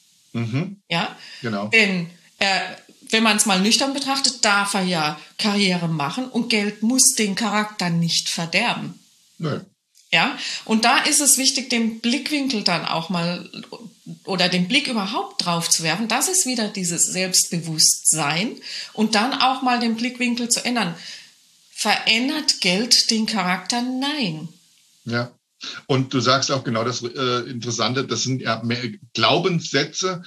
Mhm. Ja, genau. Denn äh, wenn man es mal nüchtern betrachtet, darf er ja Karriere machen und Geld muss den Charakter nicht verderben. Nö. Ja, und da ist es wichtig, den Blickwinkel dann auch mal oder den Blick überhaupt drauf zu werfen. Das ist wieder dieses Selbstbewusstsein und dann auch mal den Blickwinkel zu ändern. Verändert Geld den Charakter? Nein. Ja, und du sagst auch genau das äh, Interessante, das sind ja mehr Glaubenssätze,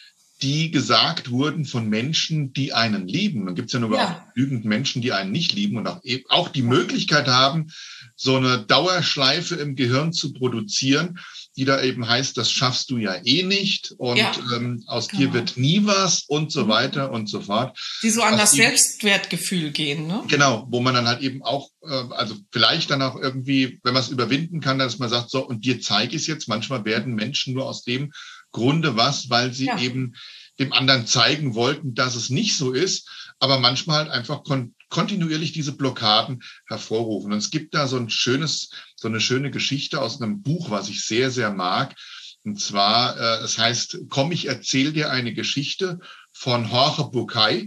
die gesagt wurden von Menschen, die einen lieben. Dann gibt es ja nur ja. auch genügend Menschen, die einen nicht lieben und auch, auch die Möglichkeit haben, so eine Dauerschleife im Gehirn zu produzieren, die da eben heißt, das schaffst du ja eh nicht und ja. ähm, aus genau. dir wird nie was und so weiter und so fort. Die so an das Selbstwertgefühl gehen, ne? Genau, wo man dann halt eben auch, äh, also vielleicht dann auch irgendwie, wenn man es überwinden kann, dass man sagt, so, und dir zeige ich es jetzt. Manchmal werden Menschen nur aus dem Grunde was, weil sie ja. eben dem anderen zeigen wollten, dass es nicht so ist, aber manchmal halt einfach kon- kontinuierlich diese Blockaden hervorrufen. Und es gibt da so ein schönes, so eine schöne Geschichte aus einem Buch, was ich sehr, sehr mag. Und zwar, äh, es heißt, komm, ich erzähl dir eine Geschichte von Jorge Bucay.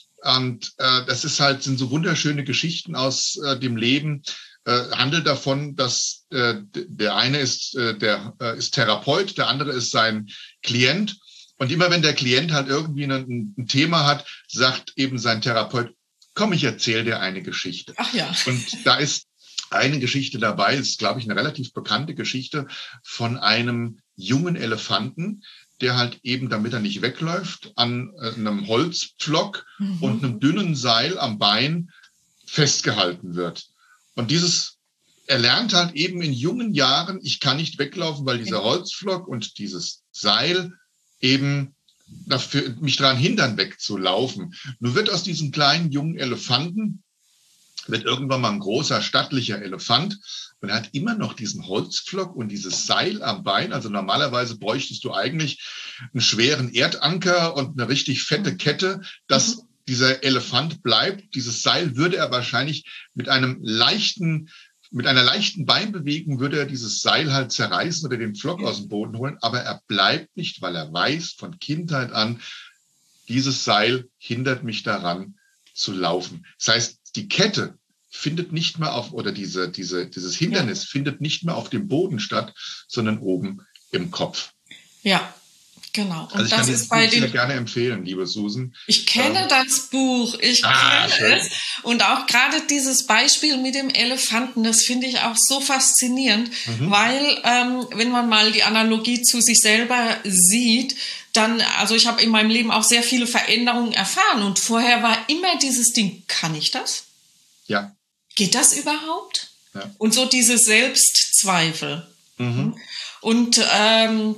Und äh, das ist halt, sind so wunderschöne Geschichten aus äh, dem Leben, äh, handelt davon, dass äh, der eine ist, äh, der äh, ist Therapeut, der andere ist sein Klient. Und immer wenn der Klient halt irgendwie ein, ein Thema hat, sagt eben sein Therapeut, komm, ich erzähle dir eine Geschichte. Ach ja. Und da ist eine Geschichte dabei, ist, glaube ich, eine relativ bekannte Geschichte von einem jungen Elefanten, der halt eben, damit er nicht wegläuft, an äh, einem Holzpflock mhm. und einem dünnen Seil am Bein festgehalten wird. Und dieses, er lernt halt eben in jungen Jahren, ich kann nicht weglaufen, weil dieser Holzpflock und dieses Seil eben dafür, mich daran hindern, wegzulaufen. Nun wird aus diesem kleinen jungen Elefanten, wird irgendwann mal ein großer, stattlicher Elefant und er hat immer noch diesen Holzpflock und dieses Seil am Bein. Also normalerweise bräuchtest du eigentlich einen schweren Erdanker und eine richtig fette Kette, dass mhm. dieser Elefant bleibt. Dieses Seil würde er wahrscheinlich mit einem leichten Mit einer leichten Beinbewegung würde er dieses Seil halt zerreißen oder den Pflock aus dem Boden holen, aber er bleibt nicht, weil er weiß von Kindheit an, dieses Seil hindert mich daran zu laufen. Das heißt, die Kette findet nicht mehr auf, oder diese, diese, dieses Hindernis ja. findet nicht mehr auf dem Boden statt, sondern oben im Kopf. Ja. Genau. Und also ich das kann ist bei Buch den sehr gerne empfehlen, liebe Susan. Ich kenne ähm, das Buch, ich ah, kenne schön. es. Und auch gerade dieses Beispiel mit dem Elefanten, das finde ich auch so faszinierend, mhm. weil ähm, wenn man mal die Analogie zu sich selber sieht, dann, also ich habe in meinem Leben auch sehr viele Veränderungen erfahren und vorher war immer dieses Ding, kann ich das? Ja. Geht das überhaupt? Ja. Und so diese Selbstzweifel. Mhm. Und ähm,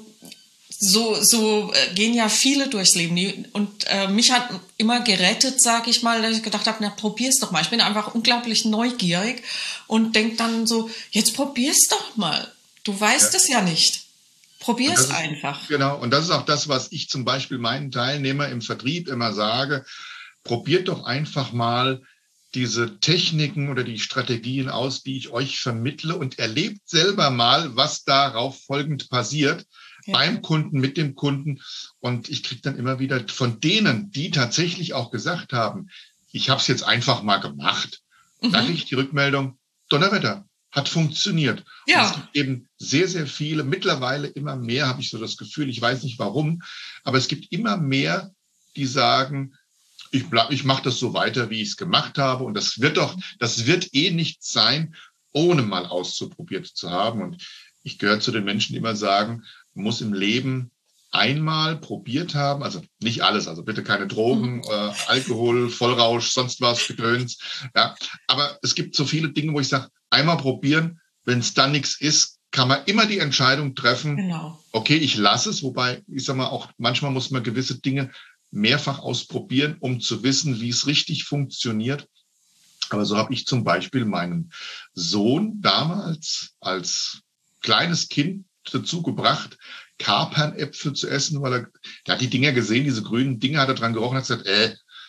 So, so äh, gehen ja viele durchs Leben. Die, und äh, mich hat immer gerettet, sage ich mal, dass ich gedacht habe, na, probier's doch mal. Ich bin einfach unglaublich neugierig und denk dann so, jetzt probier's doch mal. Du weißt ja. es ja nicht. Probier's ist, einfach. Genau, und das ist auch das, was ich zum Beispiel meinen Teilnehmern im Vertrieb immer sage. Probiert doch einfach mal diese Techniken oder die Strategien aus, die ich euch vermittle und erlebt selber mal, was darauf folgend passiert. Ja. Beim Kunden, mit dem Kunden. Und ich kriege dann immer wieder von denen, die tatsächlich auch gesagt haben, ich habe es jetzt einfach mal gemacht. Mhm. Da kriege ich die Rückmeldung, Donnerwetter, hat funktioniert. Ja. Und es gibt eben sehr, sehr viele, mittlerweile immer mehr, habe ich so das Gefühl, ich weiß nicht warum, aber es gibt immer mehr, die sagen, ich, bleib, ich mache das so weiter, wie ich es gemacht habe. Und das wird doch, das wird eh nichts sein, ohne mal auszuprobiert zu haben. Und ich gehöre zu den Menschen, die immer sagen, man muss im Leben einmal probiert haben, also nicht alles, also bitte keine Drogen, mhm. äh, Alkohol, Vollrausch, sonst was, Gedöns. Ja. Aber es gibt so viele Dinge, wo ich sage, einmal probieren, wenn es dann nichts ist, kann man immer die Entscheidung treffen, genau. okay, ich lasse es, wobei, ich sag mal, auch manchmal muss man gewisse Dinge mehrfach ausprobieren, um zu wissen, wie es richtig funktioniert. Aber so habe ich zum Beispiel meinen Sohn damals als kleines Kind dazu gebracht, Kapernäpfel zu essen, weil er, der hat die Dinger gesehen, diese grünen Dinger, hat er dran gerochen, hat gesagt, äh,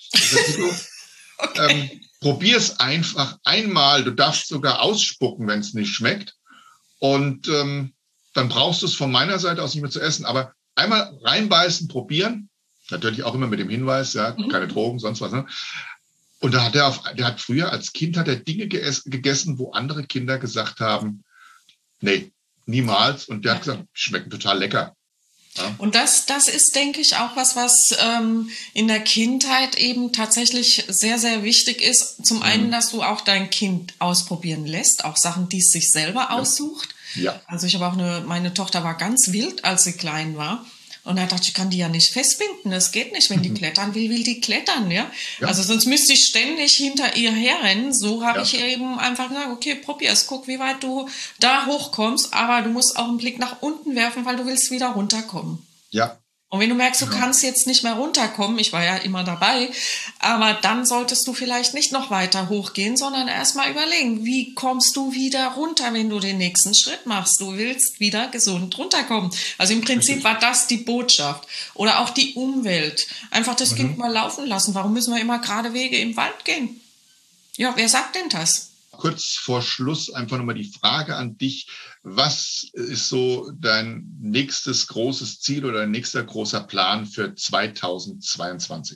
So, okay. ähm, probier es einfach einmal. Du darfst sogar ausspucken, wenn es nicht schmeckt. Und ähm, dann brauchst du es von meiner Seite aus nicht mehr zu essen. Aber einmal reinbeißen, probieren. Natürlich auch immer mit dem Hinweis, ja, mhm. keine Drogen, sonst was. Ne? Und da hat er auf, der hat früher als Kind hat er Dinge gegessen, wo andere Kinder gesagt haben, nee, niemals. Und der ja. hat gesagt, schmecken total lecker. Ja. Und das, das ist, denke ich, auch was, was ähm, in der Kindheit eben tatsächlich sehr, sehr wichtig ist. Zum einen, mhm. dass du auch dein Kind ausprobieren lässt, auch Sachen, die es sich selber ja. aussucht. Ja. Also ich habe auch eine, meine Tochter war ganz wild, als sie klein war. Und da dachte ich, ich kann die ja nicht festbinden. Das geht nicht. Wenn die klettern will, will die klettern. Ja? ja. Also sonst müsste ich ständig hinter ihr herrennen. So habe ja. ich eben einfach gesagt, okay, probier's. Guck, wie weit du da hochkommst. Aber du musst auch einen Blick nach unten werfen, weil du willst wieder runterkommen. Ja. Und wenn du merkst, du ja. kannst jetzt nicht mehr runterkommen, ich war ja immer dabei, aber dann solltest du vielleicht nicht noch weiter hochgehen, sondern erstmal überlegen, wie kommst du wieder runter, wenn du den nächsten Schritt machst. Du willst wieder gesund runterkommen. Also im Prinzip war das die Botschaft. Oder auch die Umwelt. Einfach das mhm. Kind mal laufen lassen. Warum müssen wir immer gerade Wege im Wald gehen? Ja, wer sagt denn das? Kurz vor Schluss einfach nochmal die Frage an dich. Was ist so dein nächstes großes Ziel oder dein nächster großer Plan für zweitausendzweiundzwanzig?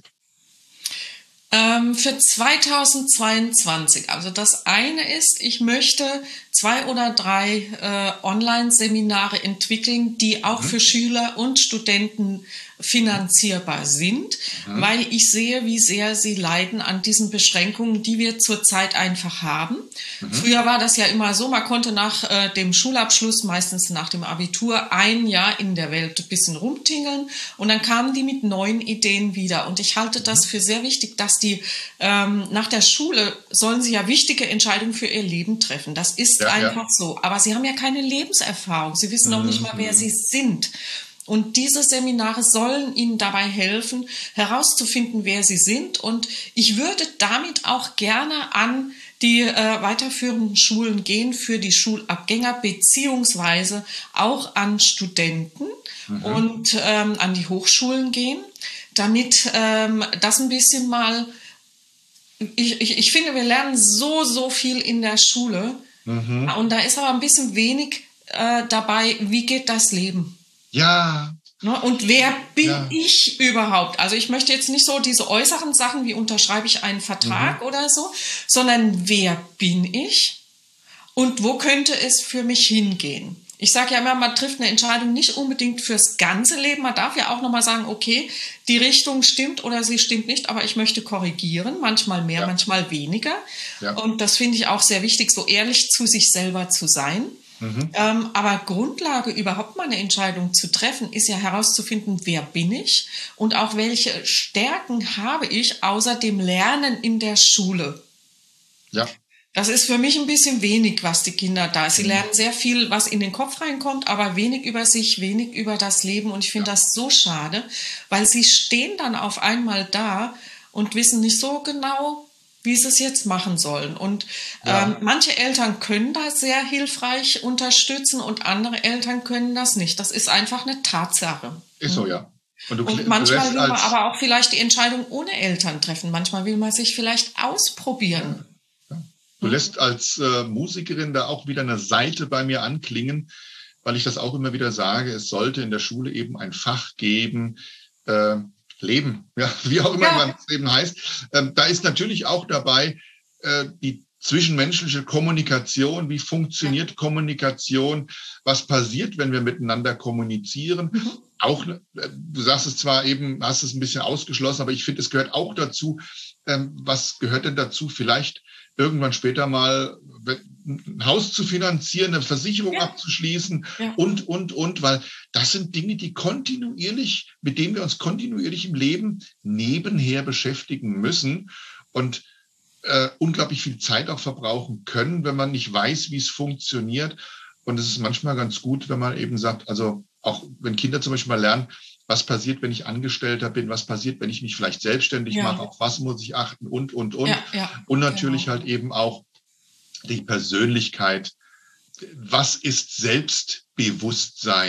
Ähm, für zweitausendzweiundzwanzig. Also das eine ist, ich möchte zwei oder drei äh, Online-Seminare entwickeln, die auch mhm. für Schüler und Studenten finanzierbar sind, mhm. weil ich sehe, wie sehr sie leiden an diesen Beschränkungen, die wir zurzeit einfach haben. Mhm. Früher war das ja immer so, man konnte nach äh, dem Schulabschluss, meistens nach dem Abitur, ein Jahr in der Welt ein bisschen rumtingeln und dann kamen die mit neuen Ideen wieder. Und ich halte das für sehr wichtig, dass die ähm, nach der Schule sollen sie ja wichtige Entscheidungen für ihr Leben treffen. Das ist ja, einfach ja. so. Aber sie haben ja keine Lebenserfahrung. Sie wissen mhm. noch nicht mal, wer sie sind. Und diese Seminare sollen Ihnen dabei helfen, herauszufinden, wer Sie sind. Und ich würde damit auch gerne an die äh, weiterführenden Schulen gehen für die Schulabgänger beziehungsweise auch an Studenten mhm. und ähm, an die Hochschulen gehen, damit ähm, das ein bisschen mal, ich, ich, ich finde, wir lernen so, so viel in der Schule mhm. und da ist aber ein bisschen wenig äh, dabei, wie geht das Leben? Ja. Und wer bin ja. ich überhaupt? Also ich möchte jetzt nicht so diese äußeren Sachen, wie unterschreibe ich einen Vertrag mhm. oder so, sondern wer bin ich und wo könnte es für mich hingehen? Ich sage ja immer, man trifft eine Entscheidung nicht unbedingt fürs ganze Leben. Man darf ja auch nochmal sagen, okay, die Richtung stimmt oder sie stimmt nicht, aber ich möchte korrigieren, manchmal mehr, ja. manchmal weniger. Ja. Und das finde ich auch sehr wichtig, so ehrlich zu sich selber zu sein. Mhm. Ähm, aber Grundlage, überhaupt mal eine Entscheidung zu treffen, ist ja herauszufinden, wer bin ich und auch welche Stärken habe ich außer dem Lernen in der Schule. Ja. Das ist für mich ein bisschen wenig, was die Kinder da ist. Sie mhm. lernen sehr viel, was in den Kopf reinkommt, aber wenig über sich, wenig über das Leben. Und ich finde ja. das so schade, weil sie stehen dann auf einmal da und wissen nicht so genau, wie sie es jetzt machen sollen. Und ja. ähm, manche Eltern können da sehr hilfreich unterstützen und andere Eltern können das nicht. Das ist einfach eine Tatsache. Ist so, ja. Und, du, und manchmal will man aber auch vielleicht die Entscheidung ohne Eltern treffen. Manchmal will man sich vielleicht ausprobieren. Ja. Ja. Du lässt als äh, Musikerin da auch wieder eine Seite bei mir anklingen, weil ich das auch immer wieder sage, es sollte in der Schule eben ein Fach geben, äh, Leben, ja, wie auch immer ja. das Leben heißt. Ähm, da ist natürlich auch dabei äh, die zwischenmenschliche Kommunikation. Wie funktioniert ja. Kommunikation? Was passiert, wenn wir miteinander kommunizieren? Mhm. Auch, äh, du sagst es zwar eben, hast es ein bisschen ausgeschlossen, aber ich finde, es gehört auch dazu. Ähm, was gehört denn dazu? Vielleicht irgendwann später mal ein Haus zu finanzieren, eine Versicherung ja. abzuschließen ja. und, und, und, weil das sind Dinge, die kontinuierlich, mit denen wir uns kontinuierlich im Leben nebenher beschäftigen müssen und äh, unglaublich viel Zeit auch verbrauchen können, wenn man nicht weiß, wie es funktioniert. Und es ist manchmal ganz gut, wenn man eben sagt, also auch wenn Kinder zum Beispiel mal lernen, was passiert, wenn ich Angestellter bin, was passiert, wenn ich mich vielleicht selbstständig ja. mache, auf was muss ich achten und, und, und. Ja, ja, und natürlich genau. halt eben auch die Persönlichkeit. Was ist Selbstbewusstsein? Und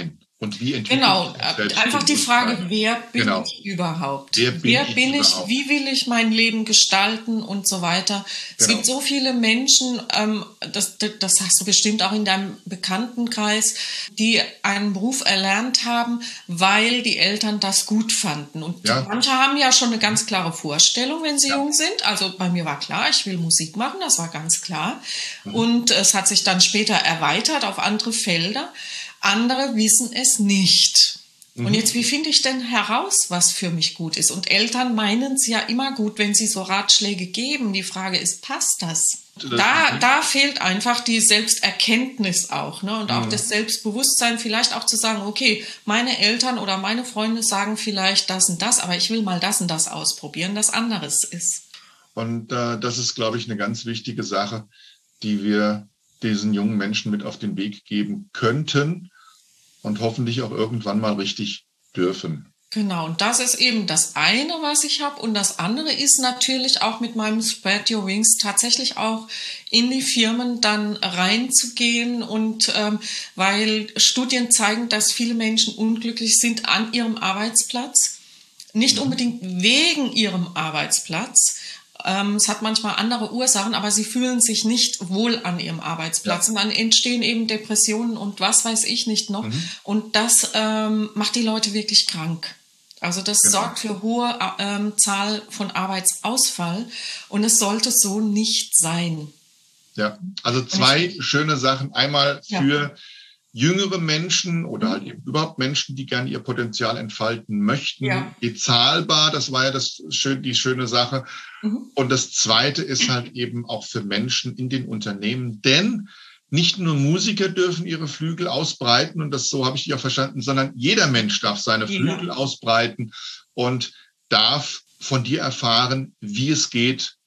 Und wie entwickelt Genau, sich einfach die Frage, wer bin genau. ich überhaupt? Wer bin, wer ich, bin ich, überhaupt? Wie will ich mein Leben gestalten und so weiter. Es Genau. gibt so viele Menschen, ähm, das, das hast du bestimmt auch in deinem Bekanntenkreis, die einen Beruf erlernt haben, weil die Eltern das gut fanden. Und Ja. manche haben ja schon eine ganz klare Vorstellung, wenn sie Ja. jung sind. Also bei mir war klar, ich will Musik machen, das war ganz klar. Mhm. Und es hat sich dann später erweitert auf andere Felder. Andere wissen es nicht. Und jetzt, wie finde ich denn heraus, was für mich gut ist? Und Eltern meinen es ja immer gut, wenn sie so Ratschläge geben. Die Frage ist, passt das? Da, da fehlt einfach die Selbsterkenntnis auch, ne? Und auch das Selbstbewusstsein, vielleicht auch zu sagen, okay, meine Eltern oder meine Freunde sagen vielleicht das und das, aber ich will mal das und das ausprobieren, das anderes ist. Und äh, das ist, glaube ich, eine ganz wichtige Sache, die wir diesen jungen Menschen mit auf den Weg geben könnten und hoffentlich auch irgendwann mal richtig dürfen. Genau, und das ist eben das eine, was ich habe. Und das andere ist natürlich auch mit meinem Spread Your Wings tatsächlich auch in die Firmen dann reinzugehen. Und ähm, weil Studien zeigen, dass viele Menschen unglücklich sind an ihrem Arbeitsplatz. Nicht unbedingt wegen ihrem Arbeitsplatz. Ähm, es hat manchmal andere Ursachen, aber sie fühlen sich nicht wohl an ihrem Arbeitsplatz. Ja. Und dann entstehen eben Depressionen und was weiß ich nicht noch. Mhm. Und das ähm, macht die Leute wirklich krank. Also das genau. sorgt für hohe ähm, Zahl von Arbeitsausfall und es sollte so nicht sein. Ja, also zwei ich, schöne Sachen. Einmal für ja. jüngere Menschen oder halt eben überhaupt Menschen, die gerne ihr Potenzial entfalten möchten, ja. bezahlbar, das war ja das schön, die schöne Sache. Mhm. Und das Zweite ist halt eben auch für Menschen in den Unternehmen, denn nicht nur Musiker dürfen ihre Flügel ausbreiten, und das so habe ich dich auch verstanden, sondern jeder Mensch darf seine ja. Flügel ausbreiten und darf von dir erfahren, wie es geht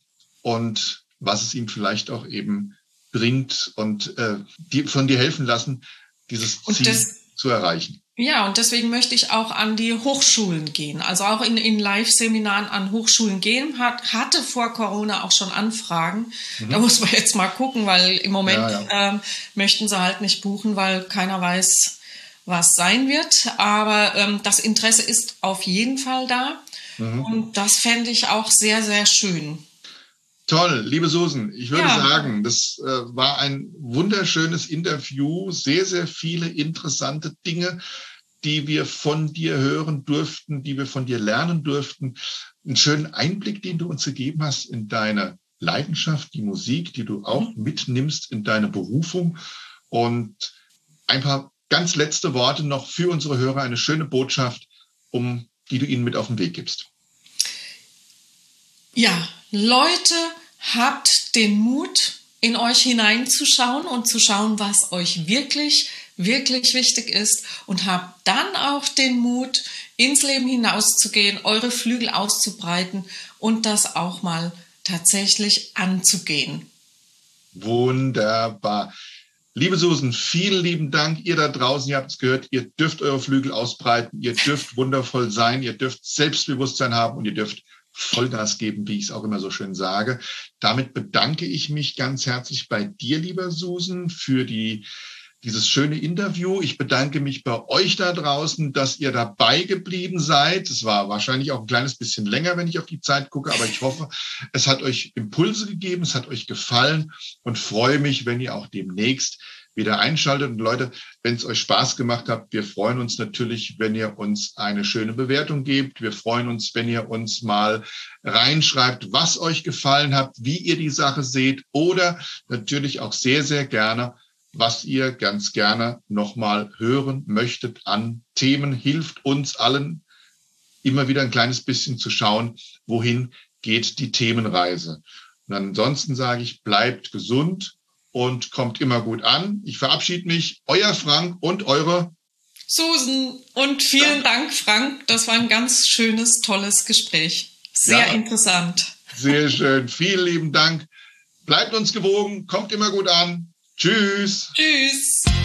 und was es ihm vielleicht auch eben bringt und äh, die, von dir helfen lassen, dieses Ziel das, zu erreichen. Ja, und deswegen möchte ich auch an die Hochschulen gehen, also auch in, in Live-Seminaren an Hochschulen gehen. Hat, hatte vor Corona auch schon Anfragen. Mhm. Da muss man jetzt mal gucken, weil im Moment ja, ja. Ähm, möchten sie halt nicht buchen, weil keiner weiß, was sein wird. Aber ähm, das Interesse ist auf jeden Fall da. Mhm. Und das fände ich auch sehr, sehr schön. Toll, liebe Susan, ich würde ja. sagen, das äh, war ein wunderschönes Interview, sehr, sehr viele interessante Dinge, die wir von dir hören durften, die wir von dir lernen durften. Einen schönen Einblick, den du uns gegeben hast in deine Leidenschaft, die Musik, die du auch mhm. mitnimmst in deine Berufung. Und ein paar ganz letzte Worte noch für unsere Hörer, eine schöne Botschaft, um die du ihnen mit auf den Weg gibst. Ja, Leute, habt den Mut, in euch hineinzuschauen und zu schauen, was euch wirklich, wirklich wichtig ist. Und habt dann auch den Mut, ins Leben hinauszugehen, eure Flügel auszubreiten und das auch mal tatsächlich anzugehen. Wunderbar. Liebe Susan, vielen lieben Dank. Ihr da draußen, ihr habt es gehört, ihr dürft eure Flügel ausbreiten, ihr dürft wundervoll sein, ihr dürft Selbstbewusstsein haben und ihr dürft Vollgas geben, wie ich es auch immer so schön sage. Damit bedanke ich mich ganz herzlich bei dir, lieber Susan, für die, dieses schöne Interview. Ich bedanke mich bei euch da draußen, dass ihr dabei geblieben seid. Es war wahrscheinlich auch ein kleines bisschen länger, wenn ich auf die Zeit gucke, aber ich hoffe, es hat euch Impulse gegeben, es hat euch gefallen und freue mich, wenn ihr auch demnächst wieder einschaltet. Und Leute, wenn es euch Spaß gemacht hat, wir freuen uns natürlich, wenn ihr uns eine schöne Bewertung gebt. Wir freuen uns, wenn ihr uns mal reinschreibt, was euch gefallen hat, wie ihr die Sache seht oder natürlich auch sehr, sehr gerne, was ihr ganz gerne nochmal hören möchtet an Themen. Hilft uns allen immer wieder ein kleines bisschen zu schauen, wohin geht die Themenreise. Und ansonsten sage ich, bleibt gesund und kommt immer gut an. Ich verabschiede mich. Euer Frank und eure Susan. Und vielen Dank, Frank. Das war ein ganz schönes, tolles Gespräch. Sehr ja, interessant. Sehr schön. Vielen lieben Dank. Bleibt uns gewogen. Kommt immer gut an. Tschüss. Tschüss.